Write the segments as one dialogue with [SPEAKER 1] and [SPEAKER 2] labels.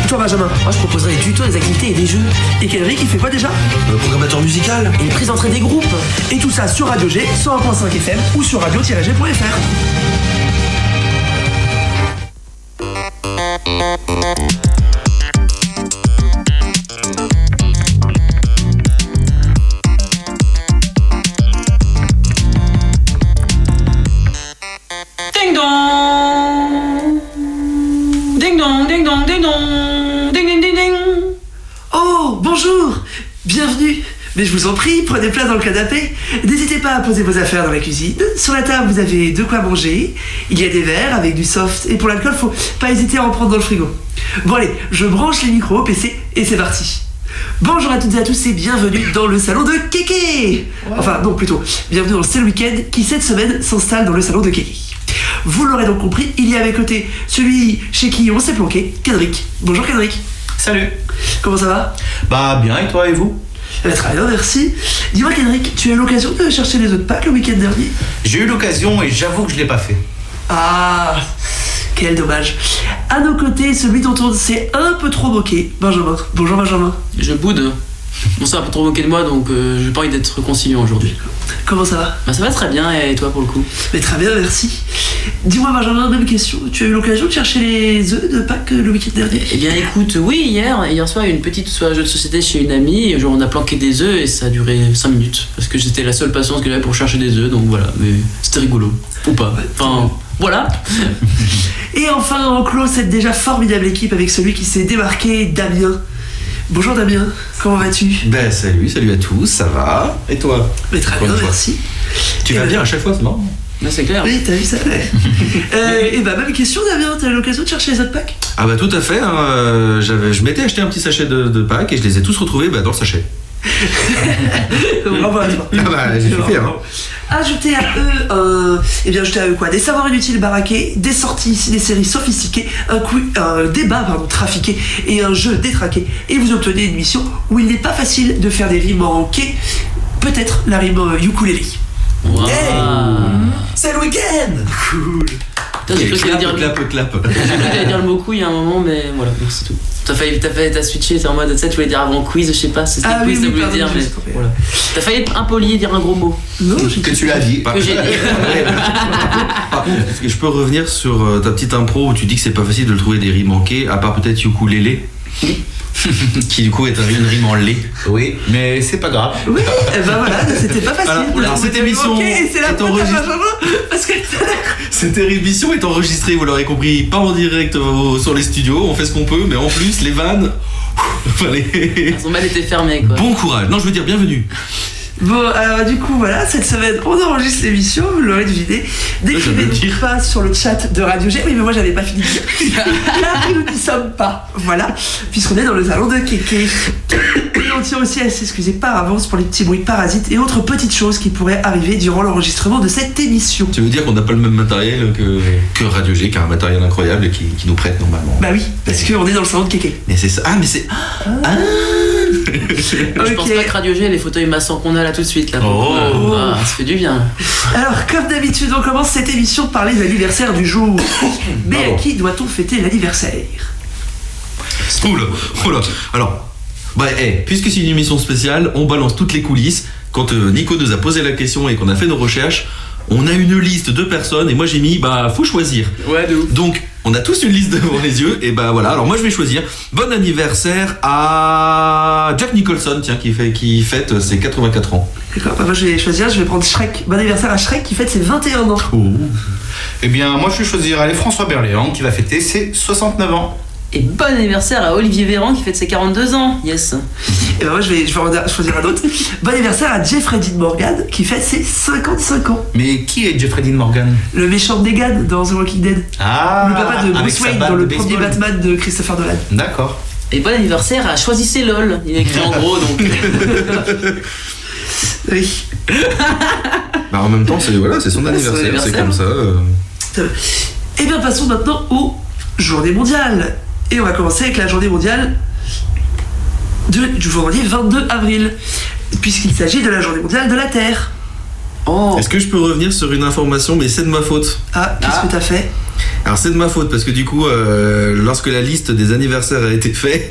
[SPEAKER 1] Toi Benjamin, moi je proposerais des tutos, des activités et des jeux. Et Kendrick il fait quoi déjà?
[SPEAKER 2] Programmateur musical.
[SPEAKER 1] Et il présenterait des groupes. Et tout ça sur Radio G, 101.5 FM ou sur radio-g.fr.
[SPEAKER 3] Ding dong! Ding dong, ding dong, ding dong! Ding ding ding ding!
[SPEAKER 1] Oh, bonjour! Bienvenue! Mais je vous en prie, prenez place dans le canapé. N'hésitez pas à poser vos affaires dans la cuisine. Sur la table, vous avez de quoi manger. Il y a des verres avec du soft. Et pour l'alcool, faut pas hésiter à en prendre dans le frigo. Bon allez, je branche les micros au PC et c'est parti. Bonjour à toutes et à tous et bienvenue dans le salon de Kéké. Enfin non, plutôt, bienvenue dans C'est le week-end qui cette semaine s'installe dans le salon de Kéké. Vous l'aurez donc compris, il y a à mes côtés celui chez qui on s'est planqué, Kendrick. Bonjour Kendrick.
[SPEAKER 4] Salut.
[SPEAKER 1] Comment ça va?
[SPEAKER 4] Bah bien, et toi et vous?
[SPEAKER 1] Très bien, merci. Dis-moi Kendrick, tu as eu l'occasion de chercher les œufs de Pâques le week-end dernier?
[SPEAKER 4] J'ai eu l'occasion et j'avoue que je l'ai pas fait.
[SPEAKER 1] Ah, quel dommage. À nos côtés, celui dont on s'est un peu trop moqué, Benjamin. Bonjour Benjamin.
[SPEAKER 3] Je boude. On s'est un peu trop moqué de moi, donc j'ai pas envie d'être conciliant aujourd'hui.
[SPEAKER 1] Comment ça va?
[SPEAKER 3] Bah ça va très bien, et toi pour le coup?
[SPEAKER 1] Mais très bien, merci. Dis-moi Benjamin, même question. Tu as eu l'occasion de chercher les œufs de Pâques le week-end dernier?
[SPEAKER 3] Eh bien écoute, oui, hier soir il y a eu une petite soirée jeu de société chez une amie, et genre on a planqué des œufs et ça a duré 5 minutes, parce que c'était la seule patience que j'avais pour chercher des œufs, donc voilà, mais c'était rigolo. Ou pas. Enfin, voilà.
[SPEAKER 1] Et enfin, on clôt cette déjà formidable équipe avec celui qui s'est démarqué, Damien. Bonjour Damien, comment vas-tu?
[SPEAKER 2] Ben salut à tous, ça va? Et toi?
[SPEAKER 1] Mais très bien, merci.
[SPEAKER 2] Tu vas bien à chaque fois, c'est marrant.
[SPEAKER 3] Là c'est clair.
[SPEAKER 1] Oui, t'as vu ça? Et bah même question Damien, t'as eu l'occasion de chercher les œufs de Pâques?
[SPEAKER 2] Ah bah tout à fait, hein, je m'étais acheté un petit sachet de Pâques et je les ai tous retrouvés dans le sachet.
[SPEAKER 1] Bravo à toi.
[SPEAKER 2] Ah bah j'ai fait hein.
[SPEAKER 1] Ajouter à eux, ajouter à eux quoi? Des savoirs inutiles baraqués, des sorties ici, des séries sophistiquées, un débat trafiqué et un jeu détraqué. Et vous obtenez une mission où il n'est pas facile de faire des rimes en quai. Peut-être la rime ukulélé.
[SPEAKER 3] Wow.
[SPEAKER 2] Hey, c'est le week-end. Cool.
[SPEAKER 3] Putain, j'ai cru qu'il allait dire
[SPEAKER 2] clap.
[SPEAKER 3] J'ai cru dire le mot couille à un moment, mais voilà, c'est tout. T'as switché, t'es en mode, tu sais, tu voulais dire avant quiz, je sais pas, c'était quiz, ça voulait dire, mais voilà. T'as failli être impoli et dire un gros mot.
[SPEAKER 1] Non,
[SPEAKER 2] que tu l'as dit.
[SPEAKER 3] Que j'ai dit.
[SPEAKER 2] Par contre, est-ce que je peux revenir sur ta petite impro où tu dis que c'est pas facile de le trouver des rimes manquées, à part peut-être ukulélé? Qui du coup est une rime en lait.
[SPEAKER 4] Oui, mais c'est pas grave.
[SPEAKER 1] Oui, et ben voilà, c'était pas facile.
[SPEAKER 2] Alors cette émission est enregistrée.
[SPEAKER 1] Parce que
[SPEAKER 2] Cette émission est enregistrée, vous l'aurez compris, pas en direct sur les studios, on fait ce qu'on peut, mais en plus les vannes.
[SPEAKER 3] Elles ont mal été fermées quoi.
[SPEAKER 2] Bon courage, non je veux dire bienvenue.
[SPEAKER 1] Bon, alors du coup, voilà, cette semaine, on enregistre l'émission, vous l'aurez deviné. N'écrivez pas sur le chat de Radio G. Oui, mais moi, j'avais pas fini de dire. Là, nous n'y sommes pas. Voilà, puisqu'on est dans le salon de Kéké. Et on tient aussi à s'excuser par avance pour les petits bruits parasites et autres petites choses qui pourraient arriver durant l'enregistrement de cette émission.
[SPEAKER 2] Tu veux dire qu'on n'a pas le même matériel que Radio G, qui a un matériel incroyable et qui nous prête normalement?
[SPEAKER 1] Bah oui, parce qu'on est dans le salon de Kéké.
[SPEAKER 2] Mais c'est ça. Ah, mais c'est.
[SPEAKER 3] Je pense pas que Radio G, les fauteuils massants qu'on a là tout de suite là. Ça fait du bien.
[SPEAKER 1] Alors, comme d'habitude, on commence cette émission par les anniversaires du jour. Mais à qui doit-on fêter l'anniversaire?
[SPEAKER 2] Oula. Alors, puisque c'est une émission spéciale, on balance toutes les coulisses. Quand Nico nous a posé la question et qu'on a fait nos recherches, on a une liste de personnes et moi j'ai mis faut choisir.
[SPEAKER 3] Ouais, de ouf.
[SPEAKER 2] Donc on a tous une liste devant les yeux et voilà. Alors moi je vais choisir. Bon anniversaire à Jack Nicholson, tiens, qui fête ses 84 ans.
[SPEAKER 1] D'accord, moi je vais choisir, je vais prendre Shrek. Bon anniversaire à Shrek qui fête ses 21 ans.
[SPEAKER 4] Eh bien moi je vais choisir François Berléand qui va fêter ses 69 ans.
[SPEAKER 3] Et bon anniversaire à Olivier Véran qui fête ses 42 ans. Yes.
[SPEAKER 1] Et ben moi je vais choisir un autre. Bon anniversaire à Jeffrey Dean Morgan qui fête ses 55 ans.
[SPEAKER 4] Mais qui est Jeffrey Dean Morgan?
[SPEAKER 1] Le méchant de Negan dans The Walking Dead.
[SPEAKER 4] Ah,
[SPEAKER 1] le papa de Bruce Wayne dans le premier Batman de Christopher Nolan.
[SPEAKER 4] D'accord.
[SPEAKER 3] Et bon anniversaire à Choisissez LOL. Il est écrit en gros donc.
[SPEAKER 1] Oui.
[SPEAKER 2] En même temps c'est son anniversaire, c'est comme ça.
[SPEAKER 1] Et bien passons maintenant aux journées mondiales. Et on va commencer avec la journée mondiale du vendredi 22 avril, puisqu'il s'agit de la journée mondiale de la Terre.
[SPEAKER 2] Est-ce que je peux revenir sur une information, mais c'est de ma faute?
[SPEAKER 1] Qu'est-ce que t'as fait?
[SPEAKER 2] Alors c'est de ma faute parce que du coup, lorsque la liste des anniversaires a été faite,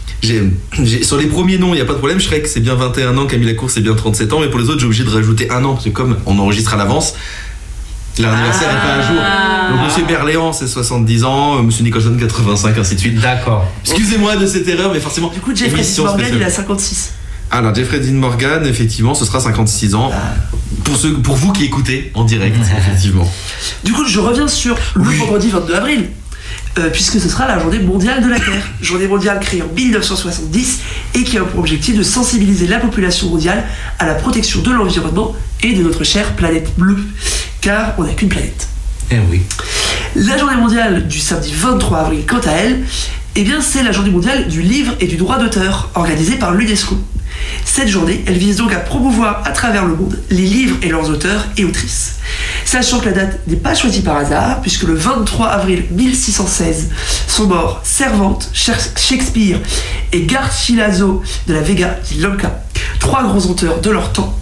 [SPEAKER 2] sur les premiers noms, il n'y a pas de problème. Shrek, c'est bien 21 ans, Camille Lacour, c'est bien 37 ans, mais pour les autres, j'ai obligé de rajouter un an parce que comme on enregistre à l'avance, l'anniversaire n'est pas à jour. Donc Monsieur Berléand, c'est 70 ans, Monsieur Nicholson, 85, ainsi de suite.
[SPEAKER 4] D'accord.
[SPEAKER 2] Excusez-moi de cette erreur, mais forcément.
[SPEAKER 1] Du coup, Jeffrey Dean Morgan, il a 56.
[SPEAKER 2] Alors Jeffrey Dean Morgan, effectivement, ce sera 56 ans. Pour vous qui écoutez en direct, effectivement.
[SPEAKER 1] Du coup, je reviens sur le vendredi 22 avril. Puisque ce sera la journée mondiale de la Terre. Journée mondiale créée en 1970 et qui a pour objectif de sensibiliser la population mondiale à la protection de l'environnement et de notre chère planète bleue. Car on n'a qu'une planète.
[SPEAKER 4] Eh oui.
[SPEAKER 1] La journée mondiale du samedi 23 avril, quant à elle, eh bien, c'est la journée mondiale du livre et du droit d'auteur, organisée par l'UNESCO. Cette journée, elle vise donc à promouvoir à travers le monde les livres et leurs auteurs et autrices. Sachant que la date n'est pas choisie par hasard, puisque le 23 avril 1616 sont morts Cervantes, Shakespeare et Garcilaso de la Vega di Lanca, 3 grands auteurs de leur temps.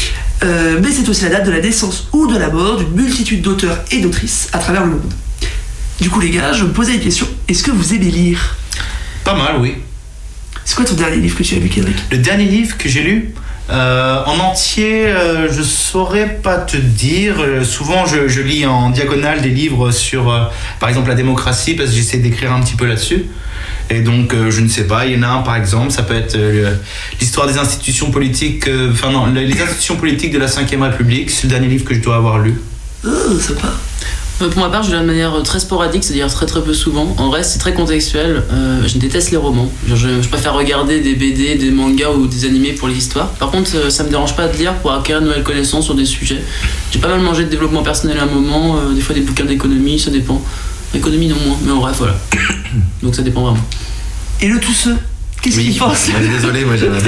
[SPEAKER 1] Mais c'est aussi la date de la naissance ou de la mort d'une multitude d'auteurs et d'autrices à travers le monde. Du coup les gars, je me posais une question, est-ce que vous aimez lire ?
[SPEAKER 4] Pas mal, oui.
[SPEAKER 1] C'est quoi ton dernier livre que tu as lu, Kendrick ?
[SPEAKER 4] Le dernier livre que j'ai lu en entier, je saurais pas te dire. Souvent, je lis en diagonale des livres sur, par exemple, la démocratie, parce que j'essaie d'écrire un petit peu là-dessus. Et donc, je ne sais pas, il y en a un, par exemple, ça peut être l'histoire des institutions politiques, les institutions politiques de la 5e République. C'est le dernier livre que je dois avoir lu.
[SPEAKER 1] Oh, sympa.
[SPEAKER 3] Pour ma part, je lis de manière très sporadique, c'est-à-dire très très peu souvent. En vrai, c'est très contextuel. Je déteste les romans. Je préfère regarder des BD, des mangas ou des animés pour les histoires. Par contre, ça me dérange pas de lire pour acquérir de nouvelles connaissances sur des sujets. J'ai pas mal mangé de développement personnel à un moment, des fois des bouquins d'économie, ça dépend. Économie non moins, mais en bref, voilà. Donc ça dépend vraiment.
[SPEAKER 1] Et le tout ce qu'est-ce qu'il pense ?
[SPEAKER 2] Désolé, moi j'avais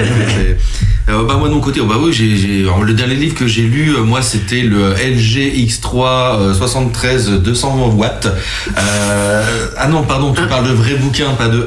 [SPEAKER 2] moi de mon côté, le dernier livre que j'ai lu, moi c'était le LG X3 73 200 watts. Ah non, pardon, tu parles de vrais bouquins, pas de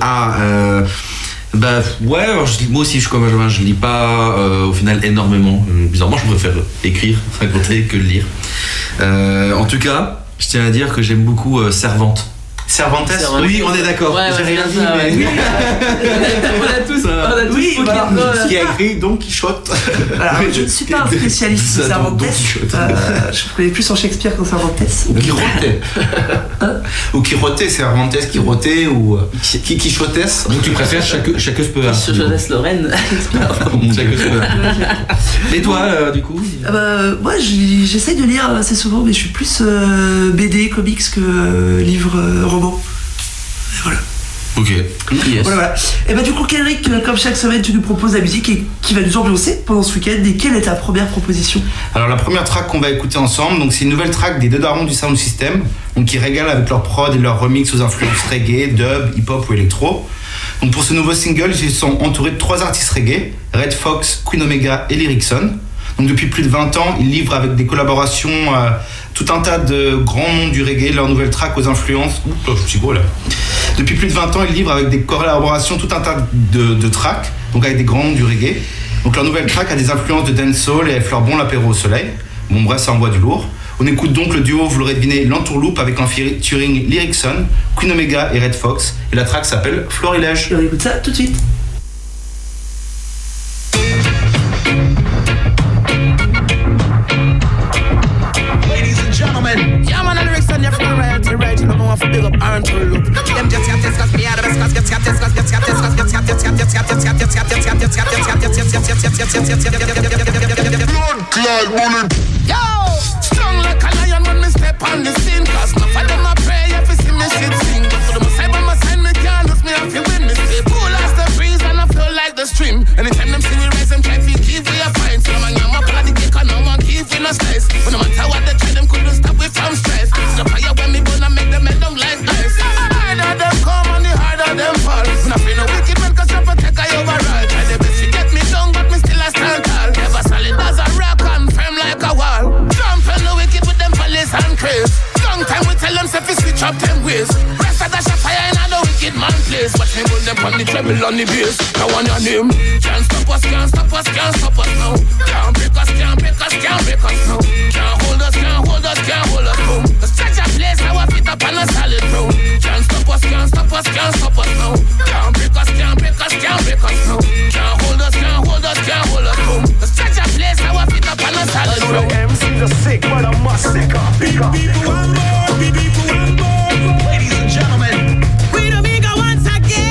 [SPEAKER 2] alors moi aussi je lis pas au final énormément. Bizarrement, je préfère écrire, raconter que lire. En tout cas, je tiens à dire que j'aime beaucoup Cervantes.
[SPEAKER 4] Cervantes.
[SPEAKER 2] Oui, on est d'accord.
[SPEAKER 3] Ouais,
[SPEAKER 2] j'ai rien dit,
[SPEAKER 3] ça,
[SPEAKER 2] mais
[SPEAKER 3] oui. On a tous
[SPEAKER 4] ce qui a écrit Don Quichotte.
[SPEAKER 1] Alors, je ne suis pas un spécialiste de Cervantes. Je connais plus en Shakespeare qu'en Cervantes.
[SPEAKER 4] Ou Quiroté. Ou Quiroté, Cervantes, Quiroté ou Quichotes.
[SPEAKER 2] Donc tu préfères chaque speur.
[SPEAKER 3] Quichotes Lorraine.
[SPEAKER 2] Et toi, du coup
[SPEAKER 1] Moi, j'essaye de lire assez souvent, mais je suis plus BD, comics que livre, roman. Et voilà.
[SPEAKER 2] Ok.
[SPEAKER 3] Yes.
[SPEAKER 1] Voilà. Et du coup, Kendrick, comme chaque semaine, tu nous proposes la musique et qui va nous ambiancer pendant ce week-end. Et quelle est ta première proposition ?
[SPEAKER 4] Alors la première track qu'on va écouter ensemble, donc c'est une nouvelle track des deux darons du Sound System, donc qui régalent avec leur prod et leur remix aux influences reggae, dub, hip-hop ou électro. Donc pour ce nouveau single, ils sont entourés de 3 artistes reggae, Red Fox, Queen Omega et Lyricson. Donc depuis plus de 20 ans, ils livrent avec des collaborations tout un tas de grands noms du reggae, leur nouvelle track aux influences. Je suis gros là. Depuis plus de 20 ans, ils livrent avec des collaborations tout un tas de tracks, donc avec des grands noms du reggae. Donc leur nouvelle track a des influences de dancehall et elle fleure bon l'apéro au soleil. Bon bref, ça envoie du lourd. On écoute donc le duo, vous l'aurez deviné, l'entourloupe avec en featuring Lyricson, Queen Omega et Red Fox. Et la track s'appelle Florilège.
[SPEAKER 1] Et on écoute ça tout de suite.
[SPEAKER 5] Yeah, man, and Rickson, you're from royalty, right? You know, I want to big up Aaron to look. Them just got this, cause me are the best, cause yo, strong like a lion when me step on the scene, cause enough of them a pray if you see me shit sing. For them side by my side, me can't lose me if you win me. Stay cool as the breeze and I flow like the stream. Anytime them see me rise, them try to give me a fine. So I'm up on the cake and no one give me no slice. But no matter what they try, them couldn't stop me from stress. The fire when me burn, I make them head down like ice. The harder them come and the harder them fall. When I feel no wicked man, cause you're protect I overall. Try the best to get me down, but me still a stand tall. Never solid as a rock and firm like a wall. watch me put them on the treble on the bass. Now on your name. Can't stop us, can't stop us, can't stop us now. Can't break us, can't break us, can't break us now. Can't hold us, can't hold us, can't hold us now. Stretch a place, our feet up on a solid ground. Can't stop us, can't stop us, can't stop us now. Can't break us, can't break us, can't break us now. Can't hold us, can't hold us, can't hold us now. Stretch a place, our feet up on a solid ground.
[SPEAKER 6] MCs are sick, but I must stick up. People on board, people on board. Ladies and gentlemen,
[SPEAKER 7] we do me go once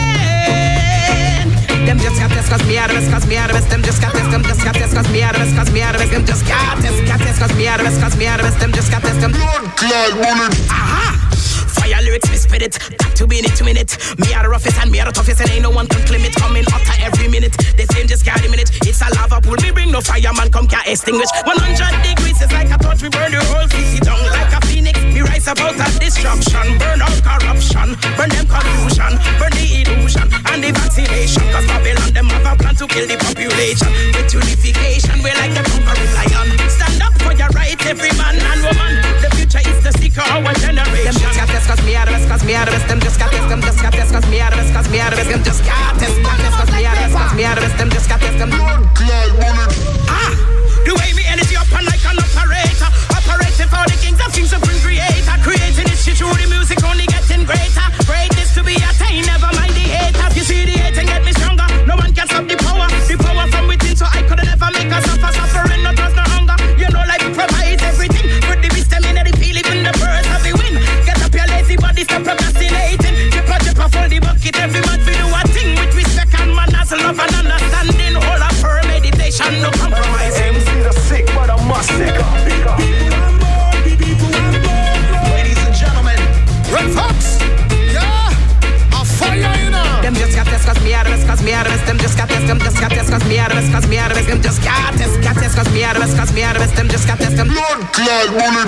[SPEAKER 7] again. Them just got this cause me out of this, cause me out of this. Them just got this, them just got this cause me out of this, cause me out of this. Them just got this cause me out of this, cause me out of this. Them just got this, them
[SPEAKER 5] blood clot bullet.
[SPEAKER 7] Aha! Fire lyrics, me spit it. Back to minute to minute. Me are the roughest and me are the toughest, and ain't no one can claim it. Coming hotter every minute. The same just got a minute. It's a lava pool. Me bring no fireman come can't extinguish. 100 degrees is like a torch. We burn the whole city down like a phoenix. Me rise about that destruction. Burn out corruption. Burn them confusion. Burn the illusion and the vaccination. Cause Babylon them have a plan to kill the population. With unification, we like the conquering lion. Stand up for your right, every man and woman. The future is the seeker of our generation. Them just got this cause me out of this, cause me out of this. Them just got this, them just got this cause me out of this, cause me out of this. Them just got this cause me out of this, cause me out of this. Them just got this, them
[SPEAKER 5] blood clot bullet.
[SPEAKER 7] Ah, the way me energy up and like an operator. Operating for the kings of kings, supreme creator. Creating this shit through the music, only getting greater. Greatness to be attained, never mind the hater. You see the hating get me stronger. No one can stop the power from within. So I could never make us suffer, suffering, no trust, no hunger. You know life provides everything. Put the wisdom in the feel, even the birds of the wind. Get up your lazy body, stop procrastinating. Jipper, full the bucket. Every man we do a thing with respect and manners, love and understanding. All of her meditation, no compromise.
[SPEAKER 6] MCs are sick, but I must stick up. People on board, people on board. Ladies and gentlemen,
[SPEAKER 5] Red Fox, yeah, a fire in her.
[SPEAKER 7] Them just got this cause me out of this, cause me out of this. Them just got this, them just got this cause me out of this, cause me out of this. Them just got this cause me out of this, cause me out of this. Them just got this, them
[SPEAKER 5] blood clot bullet.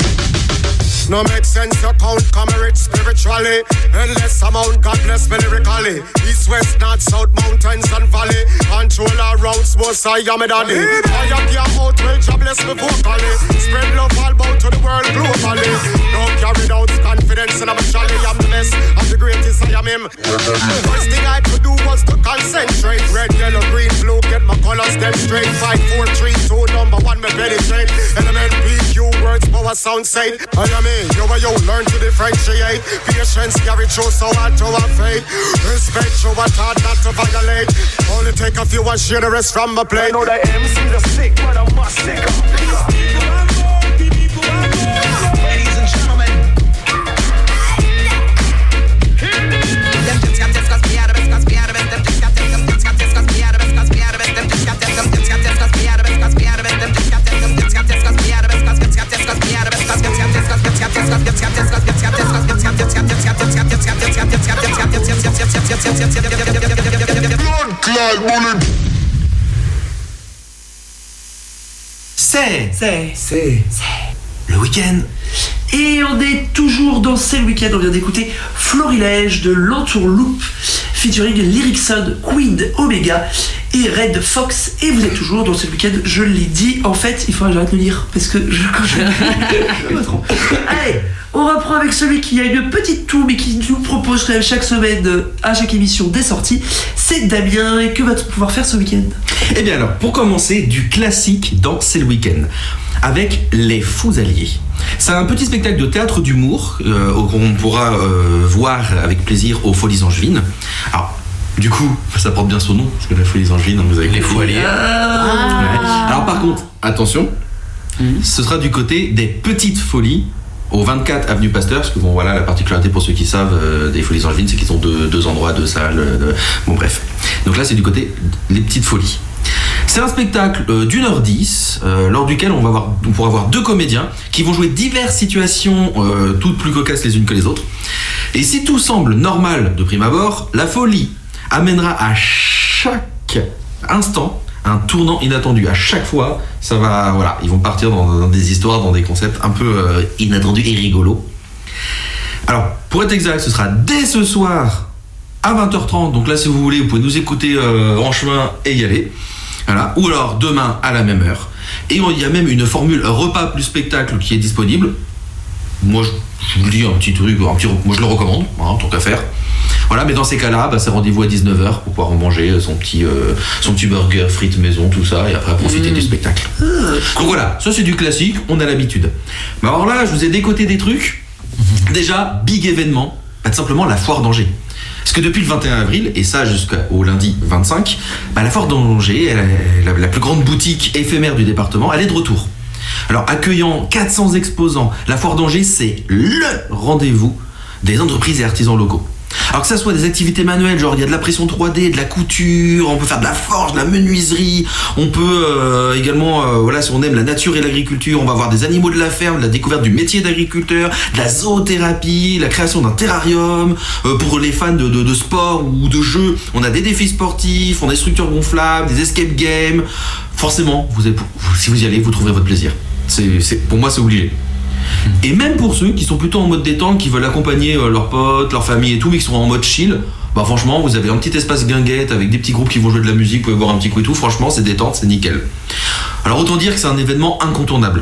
[SPEAKER 8] No make sense to count, come rich spiritually. Endless amount, God bless me lyrically. East, west, north, south, mountains and valley. Control our routes, most I am a daddy. I am your mouth, will God bless me vocally. Spread love all about to the world globally. Don't carry out confidence in a jolly. I'm the best, I'm the greatest, I am him. First thing I could do was to concentrate. Red, yellow, green, blue, get my colors them straight. 5, 4, 3, 2, number 1, me penetrate. Element, PQ, words, power, sound, say. I am it. You learn to differentiate. Patience carry through so hard to have faith. Respect you what hard not to violate. Only take a few and share the rest from my plate.
[SPEAKER 6] I know that MCs are sick, but I must stick up. People on board, people on board. Ladies and gentlemen,
[SPEAKER 7] them just got this cause me out of this, cause me out of this. Them just got this, them just got this cause me out of this, cause me out of this. Them just got this, them just got this cause me out of this, cause me out of this. Them just got this, them just got this cause me out of this, cause me out of this, cause me out of this, cause me out of this.
[SPEAKER 1] C'est le week-end. Et on est toujours dans C'est le week-end. On vient d'écouter Florilège de l'Entourloupe featuring Lyricson, Queen, Omega et Red Fox. Et vous êtes toujours dans C'est le week-end. Je l'ai dit. En fait, il faudra que j'arrête de lire parce que je me trompe. Allez, on reprend avec celui qui a une petite toux mais qui nous propose quand même chaque semaine, à chaque émission, des sorties. C'est Damien. Et que vas-tu pouvoir faire ce week-end?
[SPEAKER 2] Eh bien alors, pour commencer, du classique dans C'est le week-end, avec Les Fous Alliés. C'est un petit spectacle de théâtre d'humour qu'on pourra voir avec plaisir aux Folies Angevines. Alors, du coup, ça porte bien son nom, parce que la Folies Angevines, vous avez les Fous Alliés. Ouais. Alors par contre, attention, ce sera du côté des Petites Folies, au 24 avenue Pasteur, parce que bon voilà, la particularité pour ceux qui savent des Folies Angevines, c'est qu'ils ont deux endroits, 2 salles, bon bref. Donc là c'est du côté les Petites Folies. C'est un spectacle d'1h10, lors duquel on pourra voir 2 comédiens qui vont jouer diverses situations, toutes plus cocasses les unes que les autres. Et si tout semble normal de prime abord, la folie amènera à chaque instant un tournant inattendu. À chaque fois, ça va, voilà, ils vont partir dans des histoires, dans des concepts un peu inattendus et rigolos. Alors, pour être exact, ce sera dès ce soir à 20h30. Donc là, si vous voulez, vous pouvez nous écouter en chemin et y aller. Voilà. Ou alors demain à la même heure. Et il y a même une formule repas plus spectacle qui est disponible. Moi, je vous le dis, un petit truc, moi je le recommande, hein, tant qu'à faire. Voilà, mais dans ces cas-là, c'est rendez-vous à 19h pour pouvoir en manger son petit burger, frites maison, tout ça, et après profiter du spectacle. Donc voilà, ça c'est du classique, on a l'habitude. Mais alors là, je vous ai décoté des trucs. Déjà, big événement, tout simplement la foire d'Angers. Parce que depuis le 21 avril, et ça jusqu'au lundi 25, la foire d'Angers, la plus grande boutique éphémère du département, elle est de retour. Alors, accueillant 400 exposants, la foire d'Angers, c'est LE rendez-vous des entreprises et artisans locaux. Alors que ça soit des activités manuelles, genre il y a de la pression 3D, de la couture, on peut faire de la forge, de la menuiserie, on peut également, si on aime la nature et l'agriculture, on va avoir des animaux de la ferme, de la découverte du métier d'agriculteur, de la zoothérapie, la création d'un terrarium, pour les fans de sport ou de jeux, on a des défis sportifs, on a des structures gonflables, des escape games. Forcément, si vous y allez, vous trouverez votre plaisir. Pour moi, c'est obligé. Et même pour ceux qui sont plutôt en mode détente, qui veulent accompagner leurs potes, leur famille et tout, mais qui sont en mode chill, franchement, vous avez un petit espace guinguette avec des petits groupes qui vont jouer de la musique, vous pouvez boire un petit coup et tout, franchement, c'est détente, c'est nickel. Alors autant dire que c'est un événement incontournable.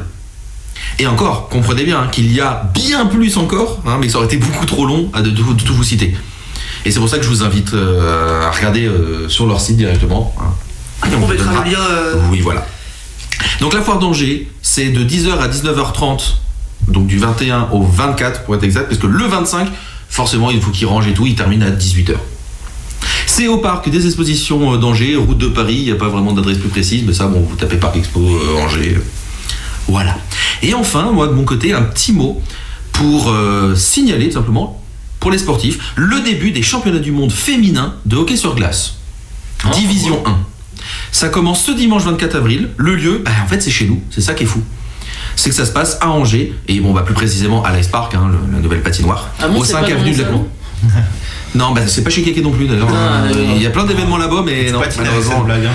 [SPEAKER 2] Et encore, comprenez bien qu'il y a bien plus encore, mais ça aurait été beaucoup trop long de tout vous citer. Et c'est pour ça que je vous invite à regarder sur leur site directement.
[SPEAKER 1] On mettra le lien.
[SPEAKER 2] Oui, voilà. Donc la foire d'Angers, c'est de 10h à 19h30. Donc du 21 au 24 pour être exact, parce que le 25, forcément il faut qu'il range et tout, il termine à 18h. C'est au parc des expositions d'Angers, route de Paris, il n'y a pas vraiment d'adresse plus précise, mais ça vous tapez Parc Expo Angers. Voilà. Et enfin, moi de mon côté, un petit mot pour signaler tout simplement, pour les sportifs, le début des championnats du monde féminin de hockey sur glace. Division 1. Ça commence ce dimanche 24 avril, le lieu, en fait c'est chez nous, c'est ça qui est fou. C'est que ça se passe à Angers, et plus précisément à l'Ice Park, la nouvelle patinoire, au 5 avenue de la Cour. Non, c'est pas chez Kéké non plus d'ailleurs. Il y a plein d'événements là-bas, mais non, malheureusement.
[SPEAKER 4] Blague,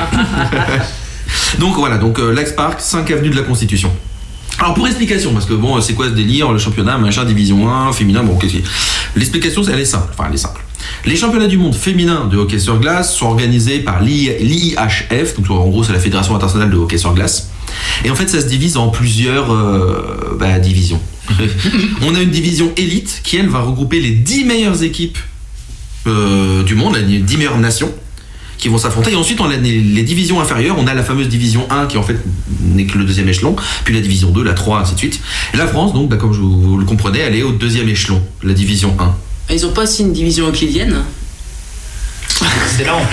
[SPEAKER 2] Donc voilà, l'Ice Park, 5 avenue de la Constitution. Alors pour explication, parce que c'est quoi ce délire, le championnat, division 1, féminin, l'explication elle est simple. Les championnats du monde féminin de hockey sur glace sont organisés par l'IIHF, donc en gros c'est la Fédération internationale de hockey sur glace. Et en fait ça se divise en plusieurs divisions. On a une division élite qui elle va regrouper les 10 meilleures équipes du monde, les 10 meilleures nations qui vont s'affronter. Et ensuite on a les divisions inférieures, on a la fameuse division 1 qui en fait n'est que le deuxième échelon, puis la division 2, la 3, ainsi de suite. Et la France, donc comme vous le comprenez, elle est au deuxième échelon, la division 1.
[SPEAKER 3] Ils ont pas aussi une division euclidienne?
[SPEAKER 4] C'est là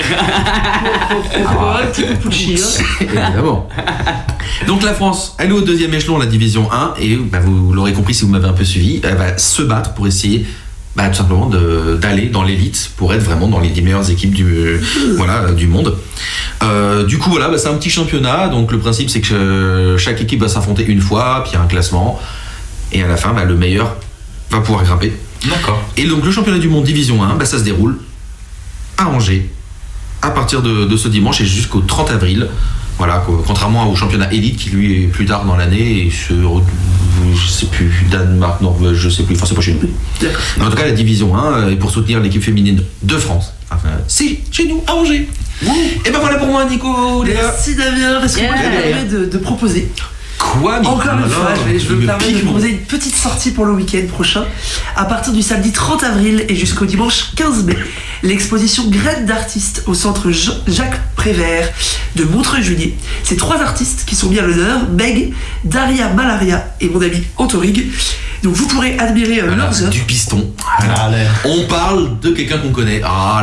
[SPEAKER 1] Un petit peu Pucci,
[SPEAKER 2] évidemment. Donc la France, elle est au deuxième échelon, la division 1, et vous l'aurez compris si vous m'avez un peu suivi, elle va se battre pour essayer tout simplement d'aller dans l'élite, pour être vraiment dans les 10 meilleures équipes du monde. Du coup c'est un petit championnat, donc le principe c'est que chaque équipe va s'affronter une fois, puis il y a un classement, et à la fin le meilleur va pouvoir grimper.
[SPEAKER 4] D'accord.
[SPEAKER 2] Et donc le championnat du monde division 1, ça se déroule à Angers à partir de ce dimanche et jusqu'au 30 avril. Voilà, contrairement au championnat élite qui lui est plus tard dans l'année et je sais plus, Danemark, Norvège, je sais plus, c'est pas chez nous. Mais en tout cas la division 1 est pour soutenir l'équipe féminine de France. C'est chez nous à Angers. Et voilà pour moi Nico.
[SPEAKER 1] Merci Damien, parce que moi je me permets de proposer.
[SPEAKER 2] Quoi,
[SPEAKER 1] Encore une fois, je me permets de proposer une petite sortie pour le week-end prochain. À partir du samedi 30 avril et jusqu'au dimanche 15 mai, l'exposition Graines d'artistes au centre Jacques Prévert de Montreuil-Julier. C'est 3 artistes qui sont mis à l'honneur, Meg, Daria Malaria et mon ami Antorig. Donc vous pourrez admirer leurs œuvres.
[SPEAKER 2] Du piston. On parle de quelqu'un qu'on connaît.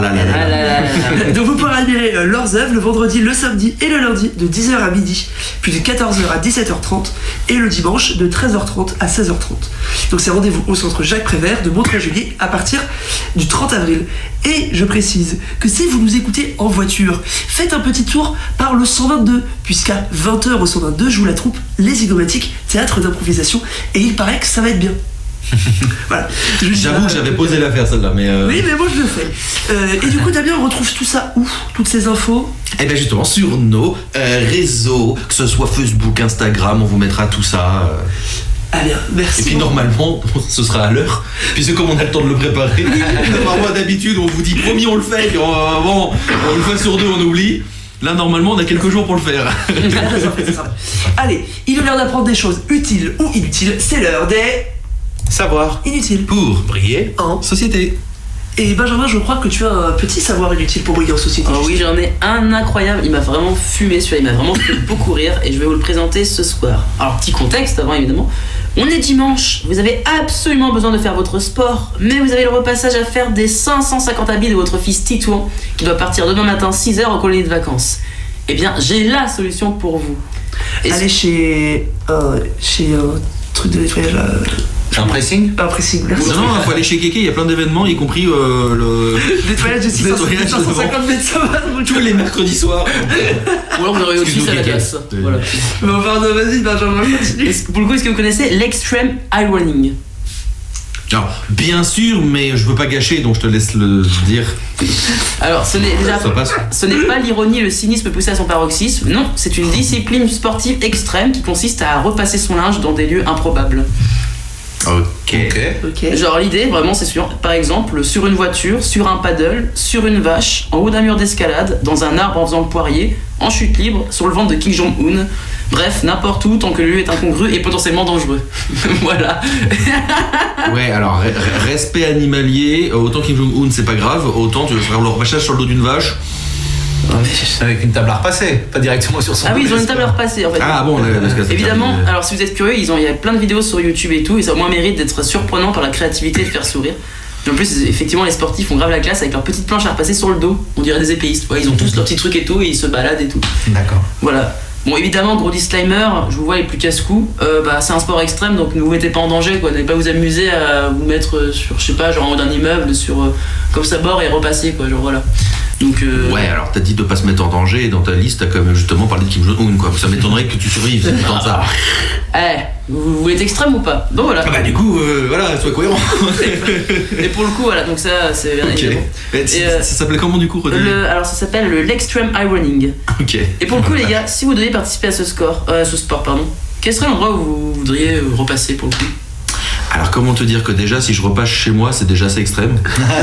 [SPEAKER 1] Donc vous pourrez admirer leurs œuvres le vendredi, le samedi et le lundi de 10h à midi, puis de 14h à 17h30 et le dimanche de 13h30 à 16h30. Donc c'est rendez-vous au centre Jacques Prévert de Montreuil-Julier à partir du 30 avril. Et je précise que si vous nous écoutez en voiture, faites un petit tour par le 122, puisqu'à 20h au 122 joue la troupe Les Zygomatiques, théâtre d'improvisation, et il paraît que ça va être bien. Voilà.
[SPEAKER 2] J'avoue que j'avais posé l'affaire celle-là, mais
[SPEAKER 1] oui, mais moi je le fais. Et du coup, Damien, on retrouve tout ça où? Toutes ces infos?
[SPEAKER 2] Eh bien justement sur nos réseaux, que ce soit Facebook, Instagram, on vous mettra tout ça.
[SPEAKER 1] Ah bien, merci.
[SPEAKER 2] Et puis normalement, ce sera à l'heure, puisque comme on a le temps de le préparer, moi d'habitude on vous dit promis on le fait, puis une fois sur deux on oublie. Là normalement on a quelques jours pour le faire.
[SPEAKER 1] Allez, il est l'heure d'apprendre des choses utiles ou inutiles, c'est l'heure des...
[SPEAKER 4] Savoir
[SPEAKER 1] Inutiles.
[SPEAKER 2] Pour
[SPEAKER 4] briller
[SPEAKER 1] en
[SPEAKER 2] société.
[SPEAKER 1] Et Benjamin, je crois que tu as un petit savoir inutile pour briller en société.
[SPEAKER 3] Oh oui, j'en ai un incroyable, il m'a vraiment fumé celui-là, il m'a vraiment fait beaucoup rire et je vais vous le présenter ce soir. Alors petit contexte avant évidemment, on est dimanche, vous avez absolument besoin de faire votre sport, mais vous avez le repassage à faire des 550 habits de votre fils Titouan qui doit partir demain matin 6h en colonie de vacances. Eh bien j'ai la solution pour vous.
[SPEAKER 1] Allez chez un truc de nettoyage là.
[SPEAKER 4] Un pressing.
[SPEAKER 1] Un pressing, merci.
[SPEAKER 2] Non, il faut aller chez Kéké, il y a plein d'événements, y compris le
[SPEAKER 1] Nettoyage de 550 mètres, ça va.
[SPEAKER 2] tous les mercredis soirs.
[SPEAKER 3] Ou alors vous aurez aussi
[SPEAKER 2] Excuse-nous,
[SPEAKER 3] à la
[SPEAKER 2] Kéké.
[SPEAKER 3] glace.
[SPEAKER 2] Oui.
[SPEAKER 3] Voilà.
[SPEAKER 1] Bon, pardon, vas-y, Benjamin, continue.
[SPEAKER 3] Pour le coup, est-ce que vous connaissez l'extreme ironing?
[SPEAKER 2] Alors, bien sûr, mais je veux pas gâcher, donc je te laisse le dire.
[SPEAKER 3] Alors, ce n'est déjà
[SPEAKER 2] Ça passe.
[SPEAKER 3] ce n'est pas l'ironie et le cynisme poussé à son paroxysme, non, c'est une discipline sportive extrême qui consiste à repasser son linge dans des lieux improbables.
[SPEAKER 2] Ok.
[SPEAKER 1] Ok.
[SPEAKER 3] Genre l'idée vraiment c'est sûr, par exemple sur une voiture, sur un paddle, sur une vache, en haut d'un mur d'escalade, dans un arbre en faisant le poirier, en chute libre, sur le ventre de Kim Jong-un, bref n'importe où tant que le lieu est incongru et potentiellement dangereux. Voilà.
[SPEAKER 2] Ouais, alors respect animalier, autant Kim Jong-un c'est pas grave, autant tu veux faire le repassage sur le dos d'une vache.
[SPEAKER 4] Avec une table à repasser, pas directement sur son
[SPEAKER 3] Ah oui, ils ont
[SPEAKER 4] dos,
[SPEAKER 3] une table à repasser en fait.
[SPEAKER 2] Ah bon, parce que c'est
[SPEAKER 3] Évidemment,
[SPEAKER 2] terminé.
[SPEAKER 3] alors si vous êtes curieux, il y a plein de vidéos sur YouTube et tout, et ça au moins mérite d'être surprenant par la créativité et de faire sourire. Et en plus, effectivement, les sportifs font grave la classe avec leurs petites planches à repasser sur le dos. On dirait des épéistes. Ouais, ils ont tous leurs petits trucs et tout, et ils se baladent et tout.
[SPEAKER 4] D'accord.
[SPEAKER 3] Voilà. Bon, évidemment, gros disclaimer, je vous vois les plus casse-cou. C'est un sport extrême, donc ne vous mettez pas en danger, quoi. N'allez pas vous amuser à vous mettre sur, je sais pas, genre en haut d'un immeuble, sur comme ça bord et repasser, quoi. Genre voilà. Donc.
[SPEAKER 2] Ouais, alors t'as dit de pas se mettre en danger, et dans ta liste t'as quand même justement parlé de Kim Jong-un, quoi. Ça m'étonnerait que tu survives, c'est tout le temps ça.
[SPEAKER 3] Vous voulez être extrême ou pas? Bon voilà.
[SPEAKER 2] Ah bah du coup, voilà, sois cohérent.
[SPEAKER 3] Et pour le coup, voilà, donc ça, c'est bien
[SPEAKER 2] Ok.
[SPEAKER 3] évidemment.
[SPEAKER 2] Ça s'appelait comment du coup, René?
[SPEAKER 3] Alors ça s'appelle l'extreme ironing.
[SPEAKER 2] Ok.
[SPEAKER 3] Et pour le coup, les gars, si vous deviez participer à ce sport, quel serait l'endroit où vous voudriez repasser pour le coup?
[SPEAKER 2] Alors comment te dire que déjà si je repasse chez moi c'est déjà assez extrême.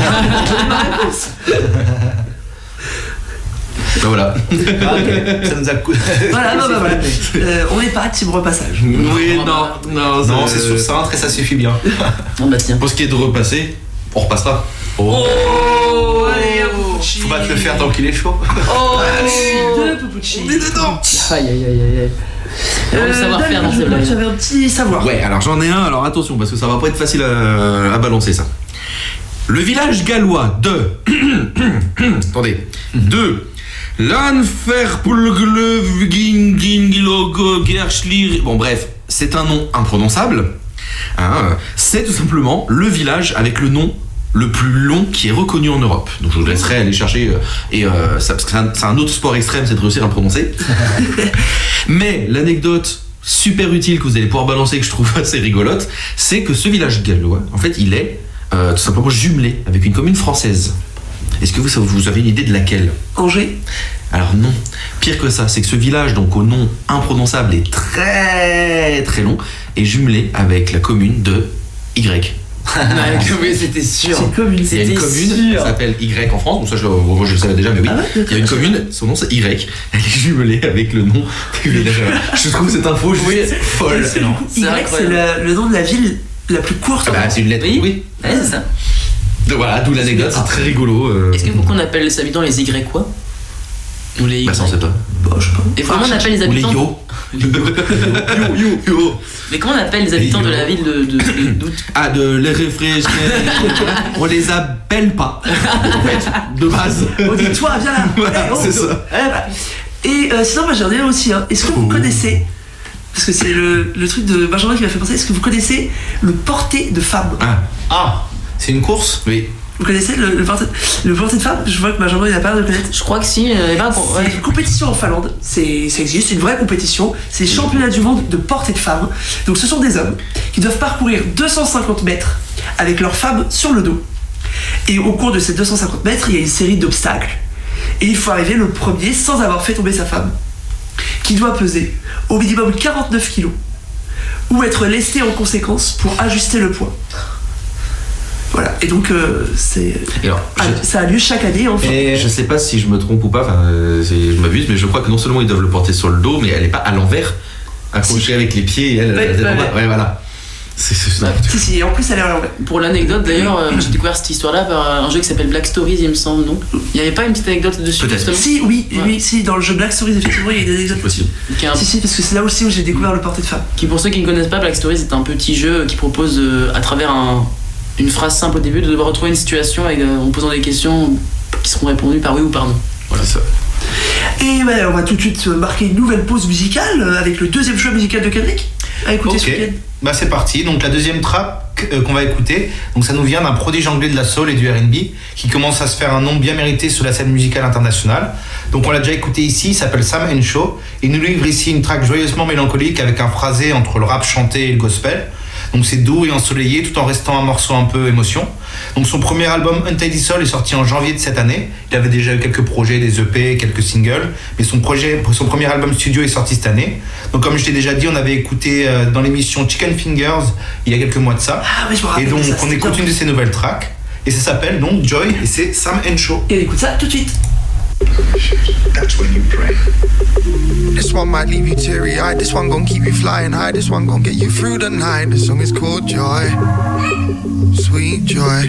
[SPEAKER 2] Bah voilà.
[SPEAKER 4] Ah, ok. Ça nous a coûté.
[SPEAKER 1] Voilà, voilà. On n'est pas team repassage.
[SPEAKER 2] Oui, non,
[SPEAKER 4] Non, c'est sur ça, et ça suffit bien.
[SPEAKER 3] Oh bah tiens.
[SPEAKER 2] Pour ce qui est de repasser, on repassera.
[SPEAKER 3] Oh,
[SPEAKER 1] Allez, un Pupucci.
[SPEAKER 4] Faut pas te le faire tant qu'il est chaud.
[SPEAKER 3] Oh,
[SPEAKER 1] Deux Pupucci.
[SPEAKER 2] On est dedans.
[SPEAKER 3] Aïe aïe aïe aïe. Le savoir-faire dans
[SPEAKER 1] David,
[SPEAKER 3] ces blagues.
[SPEAKER 1] j'avais un petit savoir.
[SPEAKER 2] Ouais, alors j'en ai un, alors attention parce que ça va pas être facile à balancer ça. Le village gallois de attendez, de Lanferpulglövgingiloggerschlir. Bon bref, c'est un nom imprononçable. Hein, c'est tout simplement le village avec le nom le plus long qui est reconnu en Europe. Donc je vous laisserai aller chercher parce que c'est un autre sport extrême, c'est de réussir à le prononcer. Mais l'anecdote super utile que vous allez pouvoir balancer, que je trouve assez rigolote, c'est que ce village gallois, en fait, il est tout simplement jumelé avec une commune française. Est-ce que vous avez une idée de laquelle?
[SPEAKER 1] Angers.
[SPEAKER 2] Alors non, pire que ça, c'est que ce village, donc au nom imprononçable et très très long, est jumelé avec la commune de Y.
[SPEAKER 3] Oui, c'était sûr.
[SPEAKER 1] C'est commune.
[SPEAKER 2] Il y a une commune qui s'appelle Y en France, donc ça je le savais déjà, mais oui.
[SPEAKER 1] Ah ouais,
[SPEAKER 2] Il y a une commune, son nom c'est Y, elle est jumelée avec le nom du village. Je trouve cette info juste folle.
[SPEAKER 1] Y, c'est
[SPEAKER 3] incroyable.
[SPEAKER 1] le nom de la ville la plus courte.
[SPEAKER 2] Ah bah, c'est une lettre,
[SPEAKER 3] Oui.
[SPEAKER 2] oui.
[SPEAKER 3] Ouais, c'est ça.
[SPEAKER 2] Donc voilà, d'où l'anecdote, c'est très rigolo.
[SPEAKER 3] Est-ce que vous qu'on appelle les habitants les Y quoi? Ou les Y?
[SPEAKER 2] Bah ça on sait pas.
[SPEAKER 1] Bon, je sais pas.
[SPEAKER 3] Et comment on appelle les
[SPEAKER 2] Ou les
[SPEAKER 3] habitants?
[SPEAKER 2] yo. Yo.
[SPEAKER 3] Mais comment on appelle les habitants de la ville de d'Août?
[SPEAKER 2] Ah, de les réfrigérer. On les appelle pas, en fait, de base.
[SPEAKER 1] On dit toi, viens là.
[SPEAKER 2] Voilà,
[SPEAKER 1] Allez,
[SPEAKER 2] c'est
[SPEAKER 1] oh.
[SPEAKER 2] ça.
[SPEAKER 1] Ouais, bah. Et sinon, moi j'en ai un aussi. Hein. Est-ce que vous connaissez, parce que c'est le truc de Benjamin qui m'a fait penser, est-ce que vous connaissez le porté de femme?
[SPEAKER 4] Ah, c'est une course?
[SPEAKER 2] Oui.
[SPEAKER 1] Vous connaissez le porté de femme? Je vois que Benjamin il a pas l'air de connaître.
[SPEAKER 3] Je crois que si.
[SPEAKER 1] C'est une compétition en Finlande, ça existe, c'est une vraie compétition, c'est les championnats du monde de portée de femmes. Donc ce sont des hommes qui doivent parcourir 250 mètres avec leur femme sur le dos. Et au cours de ces 250 mètres, il y a une série d'obstacles. Et il faut arriver le premier sans avoir fait tomber sa femme, qui doit peser au minimum 49 kilos, ou être lesté en conséquence pour ajuster le poids. Voilà, et donc ça a lieu chaque année enfin.
[SPEAKER 2] Et je sais pas si je me trompe ou pas, je m'abuse, mais je crois que non seulement ils doivent le porter sur le dos, mais elle est pas à l'envers, accrochée avec les pieds et elle.
[SPEAKER 1] Ouais,
[SPEAKER 2] ouais, voilà.
[SPEAKER 1] Si, et en plus elle est à l'envers.
[SPEAKER 3] Pour l'anecdote d'ailleurs, j'ai découvert cette histoire-là par un jeu qui s'appelle Black Stories, il me semble, non? Il n'y avait pas une petite anecdote dessus?
[SPEAKER 2] Peut-être.
[SPEAKER 3] Justement
[SPEAKER 1] Si, oui, si, dans le jeu Black Stories, effectivement, il y a des anecdotes
[SPEAKER 2] Possible.
[SPEAKER 1] Si, parce que c'est là aussi où j'ai découvert le portrait de femme.
[SPEAKER 3] Qui, pour ceux qui ne connaissent pas, Black Stories est un petit jeu qui propose, à travers une phrase simple au début, de devoir retrouver une situation en posant des questions qui seront répondues par oui ou par non. Voilà.
[SPEAKER 2] C'est ça.
[SPEAKER 1] Et ouais, on va tout de suite marquer une nouvelle pause musicale avec le deuxième choix musical de Kendrick à écouter ce week-end.
[SPEAKER 4] Bah c'est parti, donc la deuxième track qu'on va écouter, donc ça nous vient d'un prodige anglais de la soul et du R&B qui commence à se faire un nom bien mérité sur la scène musicale internationale. Donc on l'a déjà écouté ici, il s'appelle Sam Henshaw et il nous livre ici une track joyeusement mélancolique avec un phrasé entre le rap chanté et le gospel. Donc c'est doux et ensoleillé tout en restant un morceau un peu émotion. Donc son premier album Untidy Soul est sorti en janvier de cette année. Il avait déjà eu quelques projets, des EP, quelques singles, mais son premier album studio est sorti cette année. Donc comme je t'ai déjà dit, on avait écouté dans l'émission Chicken Fingers il y a quelques mois de ça.
[SPEAKER 1] Ah oui, je me rappelle.
[SPEAKER 4] Et donc
[SPEAKER 1] ça,
[SPEAKER 4] on écoute
[SPEAKER 1] bien.
[SPEAKER 4] une de ses nouvelles tracks et ça s'appelle donc Joy et c'est Sam Henshaw.
[SPEAKER 1] Et on écoute ça tout de suite.
[SPEAKER 6] That's when you pray.
[SPEAKER 5] This one might leave you teary-eyed. This one gon' keep you flying high. This one gon' get you through the night. The song is called Joy, Sweet Joy.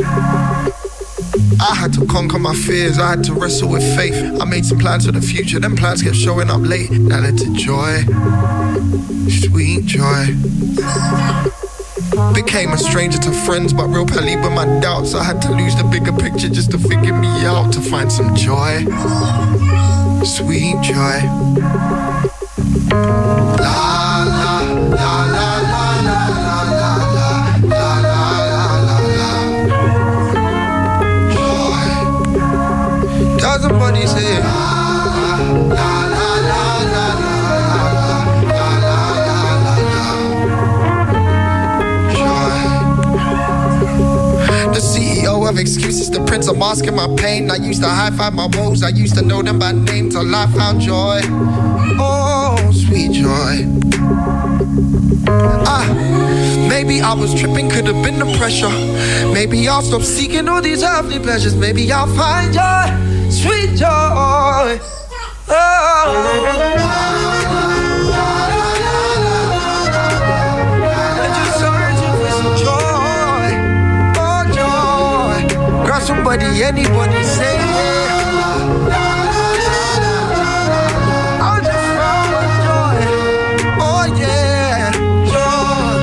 [SPEAKER 5] I had to conquer my fears, I had to wrestle with faith. I made some plans for the future, them plans kept showing up late. That led to joy, sweet joy. Became a stranger to friends, but real pally with my doubts. I had to lose the bigger picture just to figure me out, to find some joy, sweet joy. La la la la la la la la la la la la. Joy. Does somebody say la la la la la la la la la. The CEO of excuses, the prince of masking my pain. I used to high-five my woes, I used to know them by name till I found joy. Oh, sweet joy. Maybe I was tripping, could have been the pressure. Maybe I'll stop seeking all these earthly pleasures. Maybe I'll find joy, sweet joy. Somebody, anybody say yeah. I'll just find joy. Oh yeah, joy.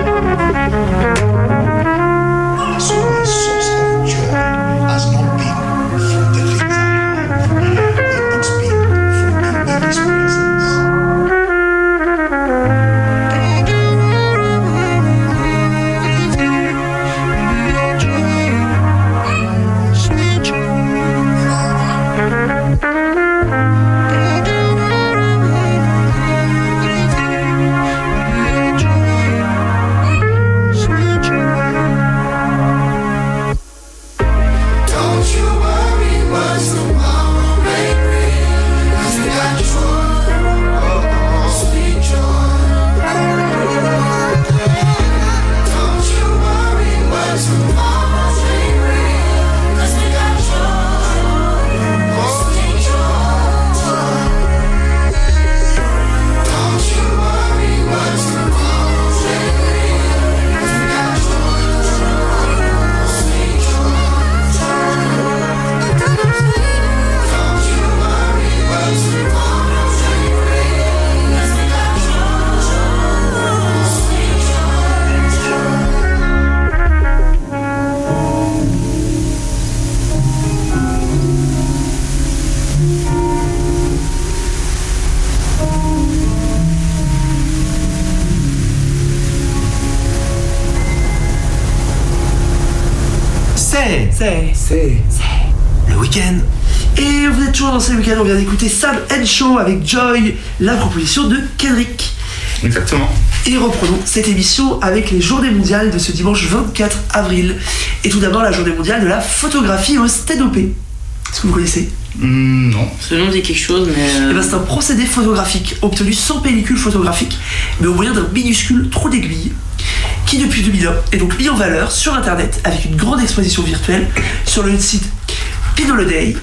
[SPEAKER 6] So my source of joy has not been from the things I have, but it's been from being in His presence.
[SPEAKER 1] C'est le week-end. Et vous êtes toujours dans ce week-end, on vient d'écouter Sam Henshaw avec Joy, la proposition de Kendrick.
[SPEAKER 4] Exactement.
[SPEAKER 1] Et reprenons cette émission avec les journées mondiales de ce dimanche 24 avril. Et tout d'abord la journée mondiale de la photographie au sténopé. Est-ce que vous connaissez ?
[SPEAKER 4] Non.
[SPEAKER 3] Ce nom dit quelque chose, mais.
[SPEAKER 1] Eh ben, c'est un procédé photographique obtenu sans pellicule photographique, mais au moyen d'un minuscule trou d'aiguille, qui depuis 2001 est donc mis en valeur sur internet avec une grande exposition virtuelle sur le site Pin Holiday.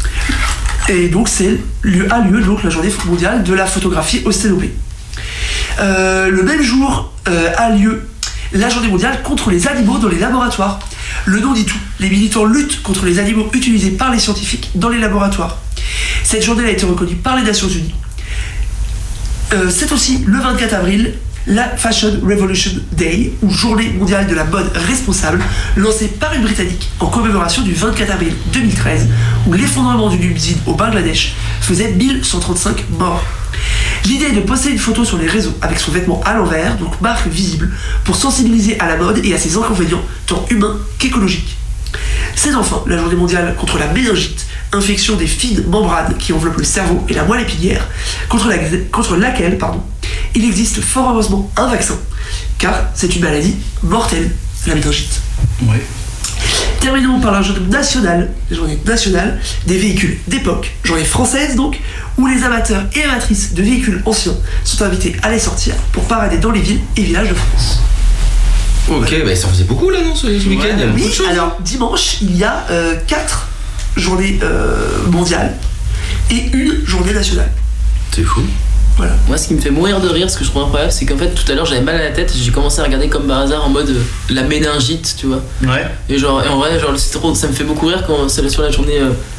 [SPEAKER 1] Et donc a lieu donc la journée mondiale de la photographie au sténopé. Le même jour a lieu la journée mondiale contre les animaux dans les laboratoires. Le nom dit tout. Les militants luttent contre les animaux utilisés par les scientifiques dans les laboratoires. Cette journée a été reconnue par les Nations Unies. C'est aussi le 24 avril, la Fashion Revolution Day, ou journée mondiale de la mode responsable, lancée par une Britannique en commémoration du 24 avril 2013, où l'effondrement d'une usine au Bangladesh faisait 1135 morts. L'idée est de poster une photo sur les réseaux avec son vêtement à l'envers, donc marque visible, pour sensibiliser à la mode et à ses inconvénients, tant humains qu'écologiques. C'est enfin la journée mondiale contre la méningite, infection des fines membranes qui enveloppent le cerveau et la moelle épinière, contre laquelle il existe fort heureusement un vaccin, car c'est une maladie mortelle, la méningite.
[SPEAKER 4] Oui.
[SPEAKER 1] Terminons par la journée nationale des véhicules d'époque, journée française donc, où les amateurs et amatrices de véhicules anciens sont invités à les sortir pour parader dans les villes et villages de France.
[SPEAKER 2] Ok, bah ça faisait beaucoup là, non, ce week-end, il y a beaucoup de choses.
[SPEAKER 1] Alors dimanche, il y a 4 journées mondiales et une journée nationale.
[SPEAKER 2] C'est fou.
[SPEAKER 1] Voilà.
[SPEAKER 3] Moi, ce qui me fait mourir de rire, ce que je trouve incroyable, c'est qu'en fait, tout à l'heure, j'avais mal à la tête. J'ai commencé à regarder comme par hasard en mode la méningite, tu vois.
[SPEAKER 4] Ouais.
[SPEAKER 3] Et en vrai, c'est trop, ça me fait beaucoup rire quand c'est sur la journée.